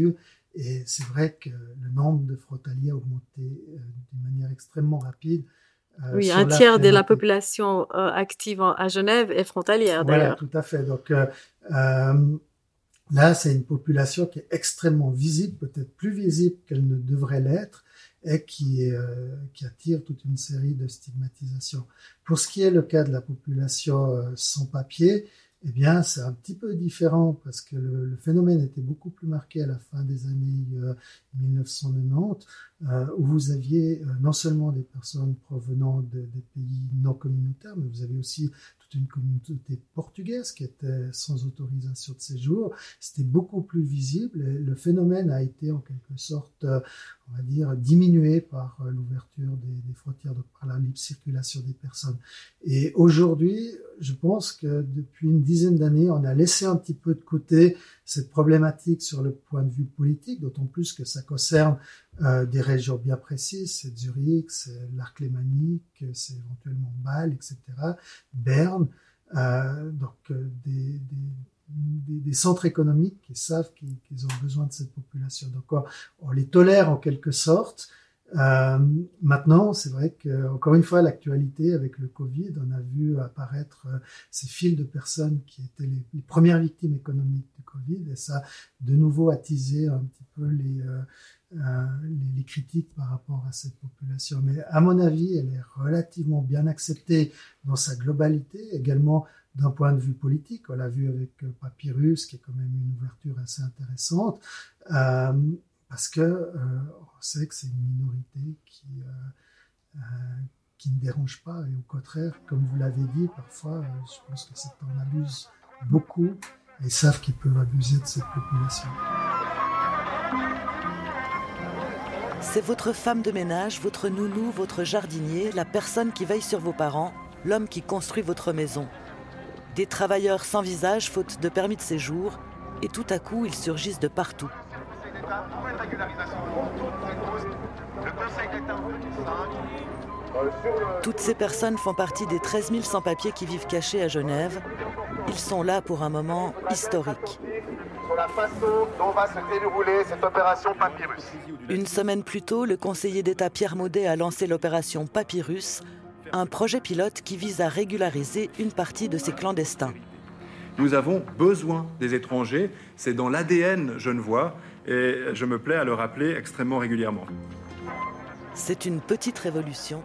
Et c'est vrai que le nombre de frontaliers a augmenté euh, d'une manière extrêmement rapide. Euh, oui, un tiers de la population euh, active en, à Genève est frontalière d'ailleurs. Voilà, tout à fait. Donc euh, euh, là, c'est une population qui est extrêmement visible, peut-être plus visible qu'elle ne devrait l'être, et qui, est, euh, qui attire toute une série de stigmatisations. Pour ce qui est le cas de la population euh, sans papier, eh bien, c'est un petit peu différent parce que le, le phénomène était beaucoup plus marqué à la fin des années euh, mille neuf cent quatre-vingt-dix, euh, où vous aviez euh, non seulement des personnes provenant de, des pays non communautaires, mais vous aviez aussi toute une communauté portugaise qui était sans autorisation de séjour. C'était beaucoup plus visible et le phénomène a été en quelque sorte, euh, on va dire, diminué par euh, l'ouverture des, des frontières, donc par la libre circulation des personnes. Et aujourd'hui, je pense que depuis une dizaine d'années, on a laissé un petit peu de côté cette problématique sur le point de vue politique, d'autant plus que ça concerne euh, des régions bien précises, c'est Zurich, c'est l'Arc lémanique, c'est éventuellement Bâle, et cetera, Berne, euh, donc euh, des, des, des, des centres économiques qui savent qu'ils, qu'ils ont besoin de cette population. Donc on, on les tolère en quelque sorte. Euh, maintenant, c'est vrai que, encore une fois, l'actualité avec le Covid, on a vu apparaître euh, ces files de personnes qui étaient les, les premières victimes économiques du Covid, et ça, de nouveau, attisé un petit peu les, euh, euh, les, les critiques par rapport à cette population. Mais à mon avis, elle est relativement bien acceptée dans sa globalité, également d'un point de vue politique. On l'a vu avec euh, Papyrus, qui est quand même une ouverture assez intéressante. Euh, Parce que euh, on sait que c'est une minorité qui euh, euh, qui ne dérange pas, et au contraire, comme vous l'avez dit, parfois, euh, je pense que certains en abusent beaucoup et savent qu'ils peuvent abuser de cette population. C'est votre femme de ménage, votre nounou, votre jardinier, la personne qui veille sur vos parents, l'homme qui construit votre maison. Des travailleurs sans visage, faute de permis de séjour, et tout à coup, ils surgissent de partout. Toutes ces personnes font partie des treize mille sans-papiers qui vivent cachés à Genève. Ils sont là pour un moment historique. Sur la façon dont va se dérouler cette opération Papyrus. Une semaine plus tôt, le conseiller d'État Pierre Maudet a lancé l'opération Papyrus, un projet pilote qui vise à régulariser une partie de ces clandestins. Nous avons besoin des étrangers, c'est dans l'A D N genevois, et je me plais à le rappeler extrêmement régulièrement. C'est une petite révolution.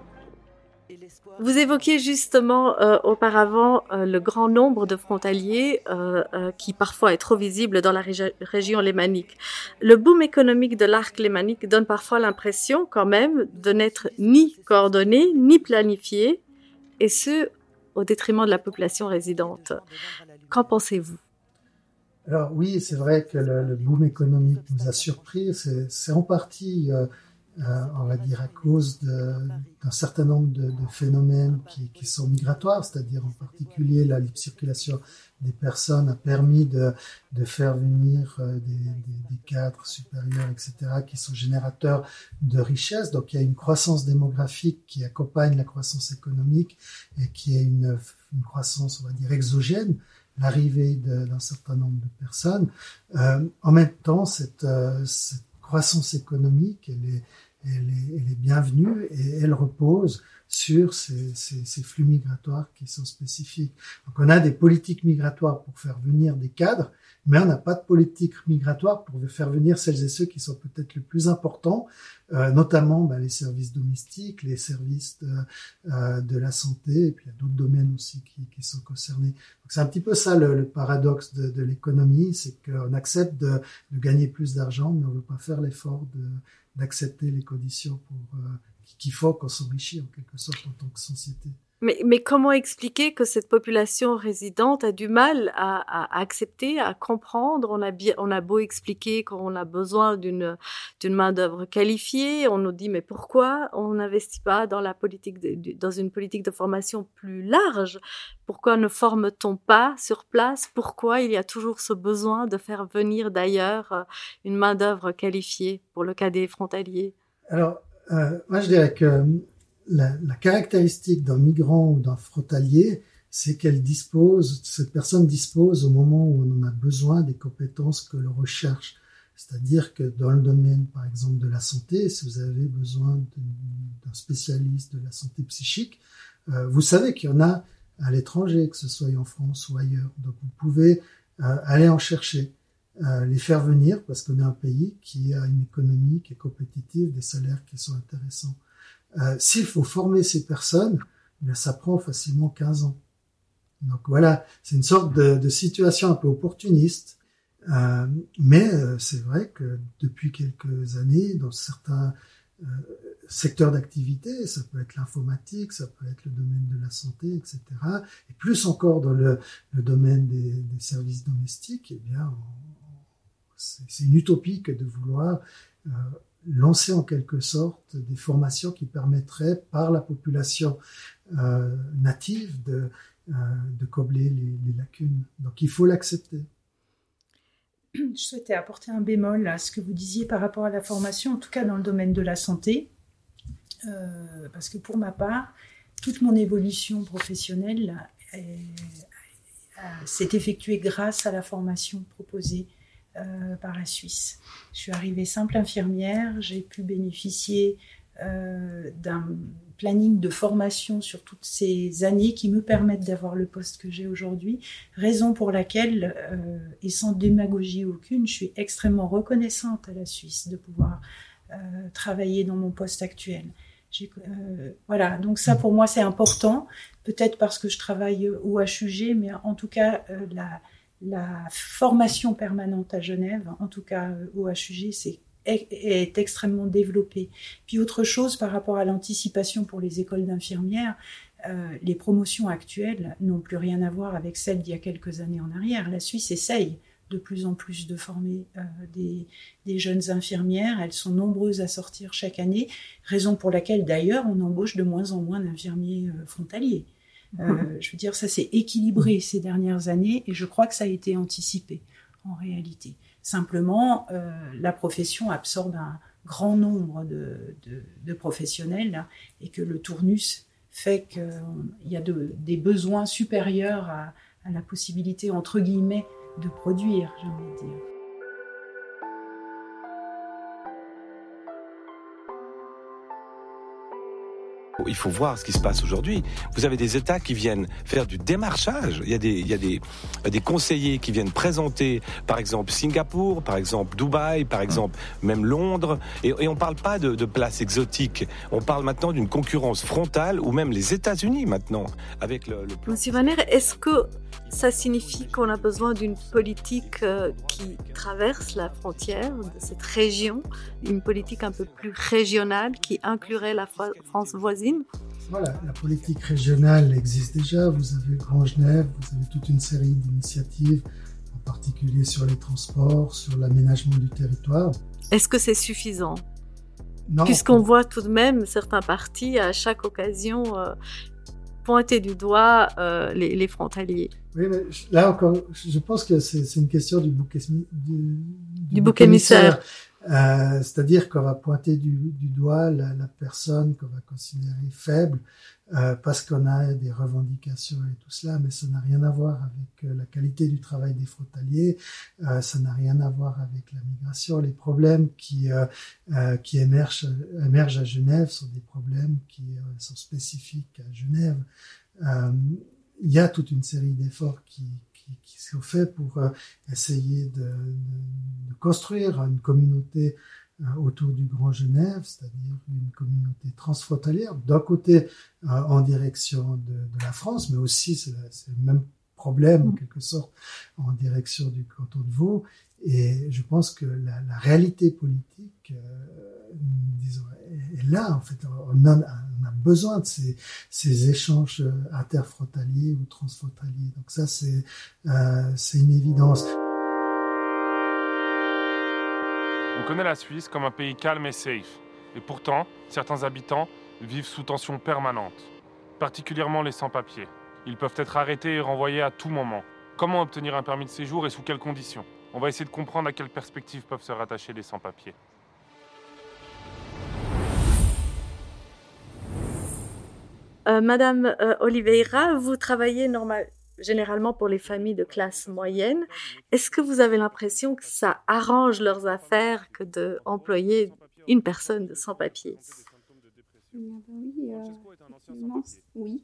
Vous évoquiez justement euh, auparavant euh, le grand nombre de frontaliers euh, euh, qui parfois est trop visible dans la régi- région lémanique. Le boom économique de l'arc lémanique donne parfois l'impression quand même de n'être ni coordonné ni planifié, et ce au détriment de la population résidente. Qu'en pensez-vous ? Alors oui, c'est vrai que le, le boom économique nous a surpris. C'est, c'est en partie, euh, euh, on va dire, à cause de, d'un certain nombre de, de phénomènes qui, qui sont migratoires, c'est-à-dire en particulier la libre circulation des personnes a permis de, de faire venir euh, des, des, des cadres supérieurs, et cetera, qui sont générateurs de richesse. Donc il y a une croissance démographique qui accompagne la croissance économique et qui est une, une croissance, on va dire, exogène. L'arrivée de, d'un certain nombre de personnes. Euh, en même temps, cette, euh, cette croissance économique, elle est, elle est, elle est bienvenue et elle repose sur ces, ces, ces flux migratoires qui sont spécifiques. Donc, on a des politiques migratoires pour faire venir des cadres, mais on n'a pas de politique migratoire pour faire venir celles et ceux qui sont peut-être les plus importants, euh, notamment bah, les services domestiques, les services de, euh, de la santé, et puis il y a d'autres domaines aussi qui, qui sont concernés. Donc c'est un petit peu ça le, le paradoxe de, de l'économie, c'est qu'on accepte de, de gagner plus d'argent, mais on ne veut pas faire l'effort de, d'accepter les conditions pour, euh, qu'il faut qu'on s'enrichisse en quelque sorte en tant que société. Mais, mais comment expliquer que cette population résidente a du mal à, à, à accepter, à comprendre? On a, bien, on a beau expliquer qu'on a besoin d'une, d'une main-d'œuvre qualifiée, on nous dit mais pourquoi on n'investit pas dans, la politique de, dans une politique de formation plus large? Pourquoi ne forme-t-on pas sur place? Pourquoi il y a toujours ce besoin de faire venir d'ailleurs une main-d'œuvre qualifiée pour le cas des frontaliers? Alors, euh, moi je dirais que La, la caractéristique d'un migrant ou d'un frontalier, c'est qu'elle dispose, cette personne dispose au moment où on en a besoin des compétences que l'on recherche. C'est-à-dire que dans le domaine, par exemple, de la santé, si vous avez besoin d'un spécialiste de la santé psychique, euh, vous savez qu'il y en a à l'étranger, que ce soit en France ou ailleurs. Donc vous pouvez euh, aller en chercher, euh, les faire venir, parce qu'on est un pays qui a une économie qui est compétitive, des salaires qui sont intéressants. Euh, s'il faut former ces personnes, bien, ça prend facilement quinze ans. Donc voilà, c'est une sorte de, de situation un peu opportuniste. Euh, mais euh, c'est vrai que depuis quelques années, dans certains euh, secteurs d'activité, ça peut être l'informatique, ça peut être le domaine de la santé, et cetera. Et plus encore dans le, le domaine des, des services domestiques, eh bien, c'est, c'est une utopie que de vouloir euh, lancer en quelque sorte des formations qui permettraient par la population euh, native de, euh, de combler les, les lacunes. Donc il faut l'accepter. Je souhaitais apporter un bémol à ce que vous disiez par rapport à la formation, en tout cas dans le domaine de la santé, euh, parce que pour ma part, toute mon évolution professionnelle est, est, s'est effectuée grâce à la formation proposée euh, par la Suisse. Je suis arrivée simple infirmière, j'ai pu bénéficier euh, d'un planning de formation sur toutes ces années qui me permettent d'avoir le poste que j'ai aujourd'hui, raison pour laquelle, euh, et sans démagogie aucune, je suis extrêmement reconnaissante à la Suisse de pouvoir euh, travailler dans mon poste actuel. J'ai, euh, voilà, donc ça pour moi c'est important, peut-être parce que je travaille au H U G, mais en tout cas euh, la, la formation permanente à Genève, en tout cas euh, au H U G, c'est est extrêmement développée. Puis autre chose par rapport à l'anticipation pour les écoles d'infirmières, euh, les promotions actuelles n'ont plus rien à voir avec celles d'il y a quelques années en arrière. La Suisse essaye de plus en plus de former euh, des, des jeunes infirmières. Elles sont nombreuses à sortir chaque année, raison pour laquelle d'ailleurs on embauche de moins en moins d'infirmiers euh, frontaliers. Euh, je veux dire, ça s'est équilibré ces dernières années et je crois que ça a été anticipé en réalité. Simplement, euh, la profession absorbe un grand nombre de, de, de professionnels là, et que le tournus fait qu'il y a de, des besoins supérieurs à, à la possibilité, entre guillemets, de produire, j'ai envie de dire. Il faut voir ce qui se passe aujourd'hui. Vous avez des États qui viennent faire du démarchage. Il y a des, il y a des, des conseillers qui viennent présenter, par exemple, Singapour, par exemple, Dubaï, par exemple, même Londres. Et, et on ne parle pas de, de places exotiques. On parle maintenant d'une concurrence frontale, ou même les États-Unis maintenant, avec le... le... Monsieur Vanner, est-ce que ça signifie qu'on a besoin d'une politique euh, qui traverse la frontière de cette région, une politique un peu plus régionale qui inclurait la France voisine? Voilà, la politique régionale existe déjà. Vous avez Grand Genève, vous avez toute une série d'initiatives, en particulier sur les transports, sur l'aménagement du territoire. Est-ce que c'est suffisant? Non. Puisqu'on voit tout de même certains partis à chaque occasion euh, pointer du doigt euh, les, les frontaliers. Oui, mais là encore, je pense que c'est, c'est une question du bouc, du, du, du bouc émissaire. Euh, c'est-à-dire qu'on va pointer du, du doigt la, la personne qu'on va considérer faible euh, parce qu'on a des revendications et tout cela, mais ça n'a rien à voir avec euh, la qualité du travail des frontaliers, euh, ça n'a rien à voir avec la migration. Les problèmes qui euh, euh, qui émergent émergent à Genève sont des problèmes qui euh, sont spécifiques à Genève. Euh, il y a toute une série d'efforts qui qui, qui sont faits pour euh, essayer de, de, de construire une communauté euh, autour du Grand Genève, c'est-à-dire une communauté transfrontalière, d'un côté euh, en direction de, de la France, mais aussi c'est, la, c'est le même problème en quelque sorte en direction du canton de Vaud. Et je pense que la, la réalité politique, euh, disons, est, est là en fait. On a, on a besoin de ces, ces échanges interfrontaliers ou transfrontaliers. Donc ça, c'est, euh, c'est une évidence. On connaît la Suisse comme un pays calme et safe. Et pourtant, certains habitants vivent sous tension permanente, particulièrement les sans-papiers. Ils peuvent être arrêtés et renvoyés à tout moment. Comment obtenir un permis de séjour et sous quelles conditions? On va essayer de comprendre à quelles perspectives peuvent se rattacher les sans-papiers. Euh, Madame euh, Oliveira, vous travaillez normal... généralement pour les familles de classe moyenne. Est-ce que vous avez l'impression que ça arrange leurs affaires que d'employer une personne de sans-papier? Oui, euh, non, oui.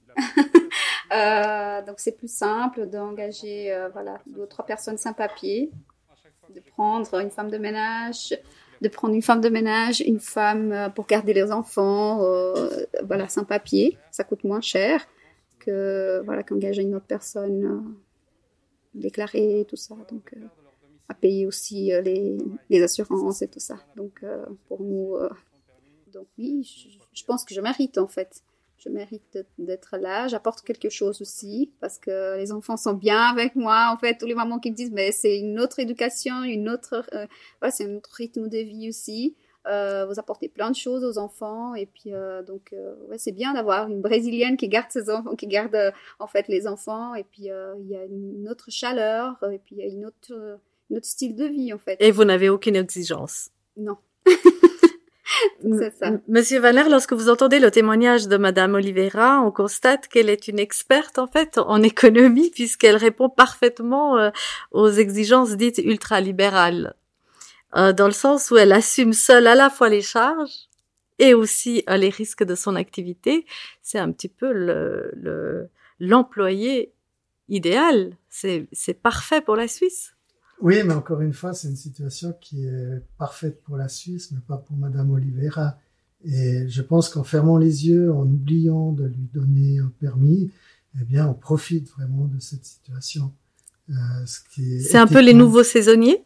euh, donc c'est plus simple d'engager euh, voilà, deux ou trois personnes sans papier, de prendre une femme de ménage, de prendre une femme de ménage, une femme pour garder les enfants, euh, voilà, sans papier, ça coûte moins cher que voilà, qu'engager une autre personne euh, déclarée, tout ça, donc euh, à payer aussi euh, les, les assurances et tout ça. Donc euh, pour nous, euh, donc oui, je, je pense que je mérite en fait. Je mérite d'être là, j'apporte quelque chose aussi, parce que les enfants sont bien avec moi, en fait, tous les mamans qui me disent, mais c'est une autre éducation, une autre, euh, ouais, c'est un autre rythme de vie aussi, euh, vous apportez plein de choses aux enfants, et puis, euh, donc, euh, ouais, c'est bien d'avoir une Brésilienne qui garde ses enfants, qui garde, euh, en fait, les enfants, et puis, euh, il y a une autre chaleur, et puis, il y a une autre, euh, un autre style de vie, en fait. Et vous n'avez aucune exigence? Non. C'est ça. Monsieur Vanner, lorsque vous entendez le témoignage de Madame Oliveira, on constate qu'elle est une experte en fait en économie puisqu'elle répond parfaitement euh, aux exigences dites ultralibérales, euh, dans le sens où elle assume seule à la fois les charges et aussi euh, les risques de son activité. C'est un petit peu le, le l'employé idéal. C'est c'est parfait pour la Suisse. Oui, mais encore une fois, c'est une situation qui est parfaite pour la Suisse, mais pas pour Madame Oliveira. Et je pense qu'en fermant les yeux, en oubliant de lui donner un permis, eh bien, on profite vraiment de cette situation. Euh, ce qui est c'est un peu les nouveaux saisonniers?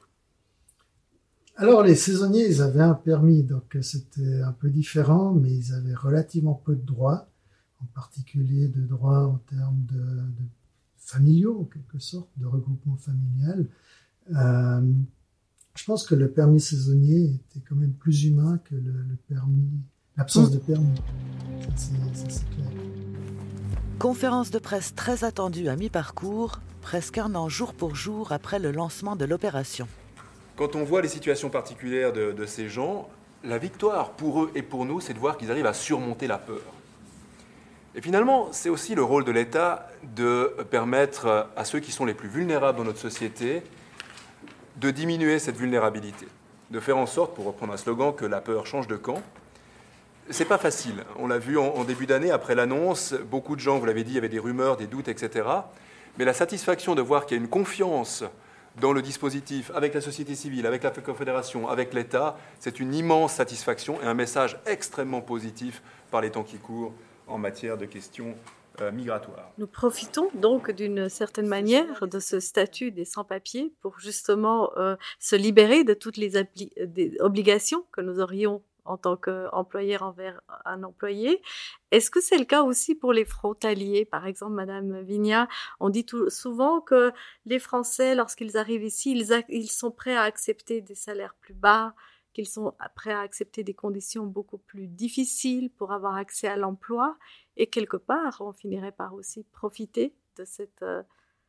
Alors, les saisonniers, ils avaient un permis, donc c'était un peu différent, mais ils avaient relativement peu de droits, en particulier de droits en termes de, de familiaux, en quelque sorte, de regroupement familial. Euh, je pense que le permis saisonnier était quand même plus humain que le, le permis, l'absence mmh. de permis. Ça, c'est, ça, c'est clair. Conférence de presse très attendue à mi-parcours, presque un an jour pour jour après le lancement de l'opération. Quand on voit les situations particulières de, de ces gens, la victoire pour eux et pour nous, c'est de voir qu'ils arrivent à surmonter la peur. Et finalement, c'est aussi le rôle de l'État de permettre à ceux qui sont les plus vulnérables dans notre société de diminuer cette vulnérabilité, de faire en sorte, pour reprendre un slogan, que la peur change de camp. C'est pas facile. On l'a vu en, en début d'année, après l'annonce, beaucoup de gens, vous l'avez dit, il y avait des rumeurs, des doutes, et cetera. Mais la satisfaction de voir qu'il y a une confiance dans le dispositif, avec la société civile, avec la Confédération, avec l'État, c'est une immense satisfaction et un message extrêmement positif par les temps qui courent en matière de questions Euh, migratoire. Nous profitons donc d'une certaine manière de ce statut des sans-papiers pour justement euh, se libérer de toutes les appli- des obligations que nous aurions en tant qu'employeur envers un employé. Est-ce que c'est le cas aussi pour les frontaliers? Par exemple, Madame Vigna, on dit tout, souvent que les Français, lorsqu'ils arrivent ici, ils, a, ils sont prêts à accepter des salaires plus bas, qu'ils sont prêts à accepter des conditions beaucoup plus difficiles pour avoir accès à l'emploi. Et quelque part, on finirait par aussi profiter de cette euh,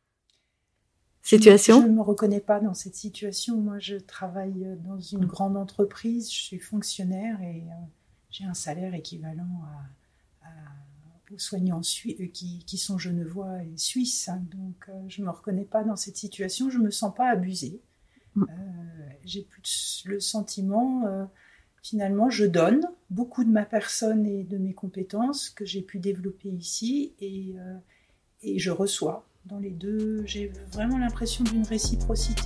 situation. Je ne me reconnais pas dans cette situation. Moi, je travaille dans une grande entreprise, je suis fonctionnaire et euh, j'ai un salaire équivalent à, à, aux soignants sui- euh, qui, qui sont genevois et suisses. Hein. Donc, euh, je ne me reconnais pas dans cette situation. Je ne me sens pas abusée. Euh, j'ai plus le sentiment... Euh, Finalement, je donne beaucoup de ma personne et de mes compétences que j'ai pu développer ici et, euh, et je reçois. Dans les deux, j'ai vraiment l'impression d'une réciprocité.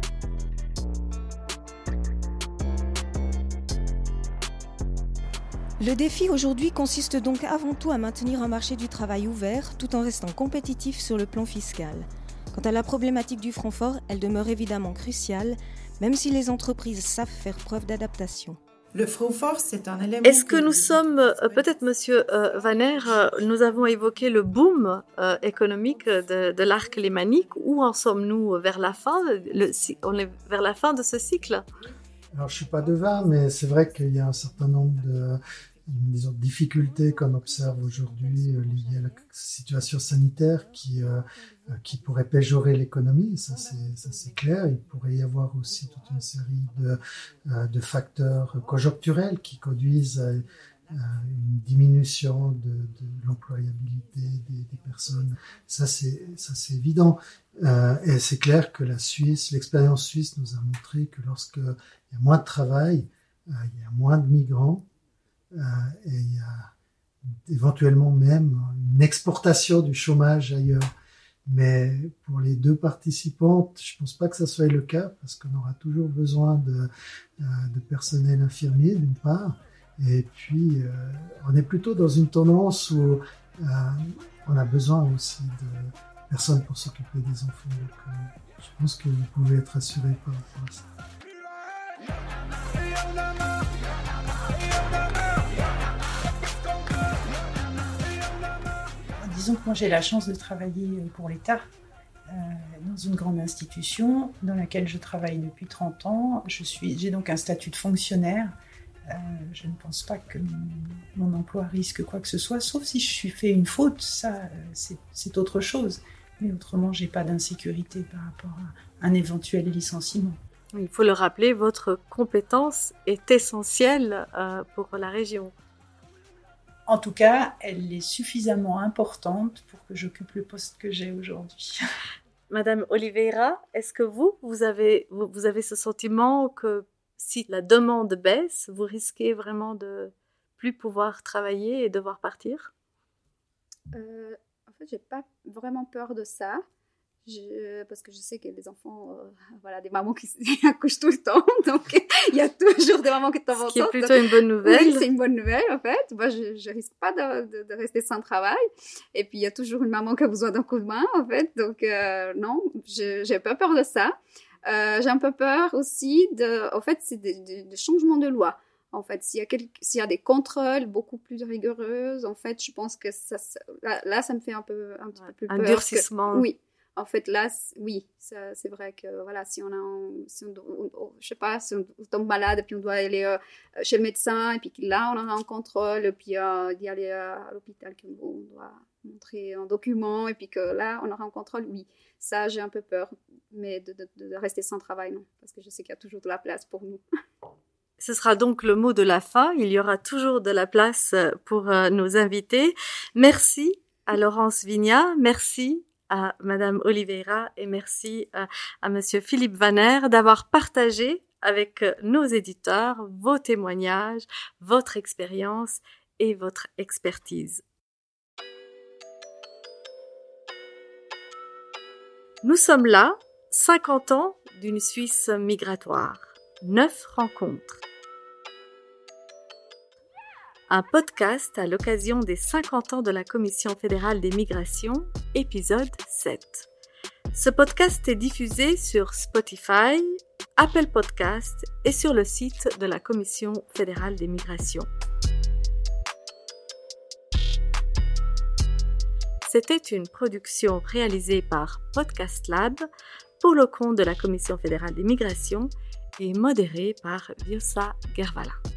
Le défi aujourd'hui consiste donc avant tout à maintenir un marché du travail ouvert tout en restant compétitif sur le plan fiscal. Quant à la problématique du Francfort, elle demeure évidemment cruciale, même si les entreprises savent faire preuve d'adaptation. Le Francfort, c'est un élément... Est-ce que nous sommes, euh, peut-être Monsieur euh, Vanner, euh, nous avons évoqué le boom euh, économique de, de l'arc lémanique. Où en sommes-nous vers la fin le, On est vers la fin de ce cycle? Alors, je suis pas devin, mais c'est vrai qu'il y a un certain nombre de, disons, difficultés qu'on observe aujourd'hui euh, liées à la situation sanitaire qui, euh, qui pourrait péjorer l'économie, ça c'est, ça c'est clair. Il pourrait y avoir aussi toute une série de, euh, de facteurs conjoncturels qui conduisent à euh, une diminution de, de l'employabilité des, des personnes. Ça, c'est, ça, c'est évident. Euh, et c'est clair que la Suisse, l'expérience suisse nous a montré que lorsqu'il y a moins de travail, euh, il y a moins de migrants, euh, et il y a éventuellement même une exportation du chômage ailleurs. Mais pour les deux participantes, je pense pas que ça soit le cas, parce qu'on aura toujours besoin de, euh, de personnel infirmier, d'une part, et puis euh, on est plutôt dans une tendance où euh, on a besoin aussi de personnes pour s'occuper des enfants. Donc euh, je pense que vous pouvez être assurés par rapport à ça. Disons que moi j'ai la chance de travailler pour l'État euh, dans une grande institution dans laquelle je travaille depuis trente ans. Je suis, j'ai donc un statut de fonctionnaire. Euh, je ne pense pas que mon, mon emploi risque quoi que ce soit, sauf si je suis fait une faute, ça euh, c'est, c'est autre chose. Mais autrement, j'ai pas d'insécurité par rapport à un éventuel licenciement. Il faut le rappeler, votre compétence est essentielle euh, pour la région. En tout cas, elle est suffisamment importante pour que j'occupe le poste que j'ai aujourd'hui. Madame Oliveira, est-ce que vous, vous avez, vous, vous avez ce sentiment que si la demande baisse, vous risquez vraiment de plus pouvoir travailler et devoir partir ? euh, En fait, j'ai pas vraiment peur de ça. Je, parce que je sais que les enfants, euh, voilà, des mamans qui accouchent tout le temps, donc il y a toujours des mamans qui tombent enceintes. Ce qui est plutôt donc, une bonne nouvelle. Oui, c'est une bonne nouvelle en fait. Moi, je, je risque pas de, de, de rester sans travail. Et puis il y a toujours une maman qui a besoin d'un coup de main en fait. Donc euh, non, je j'ai pas peur de ça. Euh, j'ai un peu peur aussi de, en fait, c'est des, des, des changements de loi. En fait, s'il y a quelque, s'il y a des contrôles beaucoup plus rigoureux, en fait, je pense que ça, ça là, là, ça me fait un peu, un petit peu plus peur. Un durcissement. Que, oui. En fait, là, oui, ça, c'est vrai que, voilà, si on a, un, si on, on, je sais pas, si on tombe malade et puis on doit aller euh, chez le médecin et puis là, on aura un contrôle et puis euh, d'y aller à l'hôpital, on doit montrer un document et puis que là, on aura un contrôle, oui, ça, j'ai un peu peur, mais de, de, de rester sans travail, non, parce que je sais qu'il y a toujours de la place pour nous. Ce sera donc le mot de la fin, il y aura toujours de la place pour euh, nos invités. Merci à Laurence Vignat, merci à Madame Oliveira et merci à, à Monsieur Philippe Vanner d'avoir partagé avec nos éditeurs vos témoignages, votre expérience et votre expertise. Nous sommes là, cinquante ans d'une Suisse migratoire, neuf rencontres. Un podcast à l'occasion des cinquante ans de la Commission fédérale des migrations, épisode sept. Ce podcast est diffusé sur Spotify, Apple Podcasts et sur le site de la Commission fédérale des migrations. C'était une production réalisée par Podcast Lab pour le compte de la Commission fédérale des migrations et modérée par Vyosa Gervala.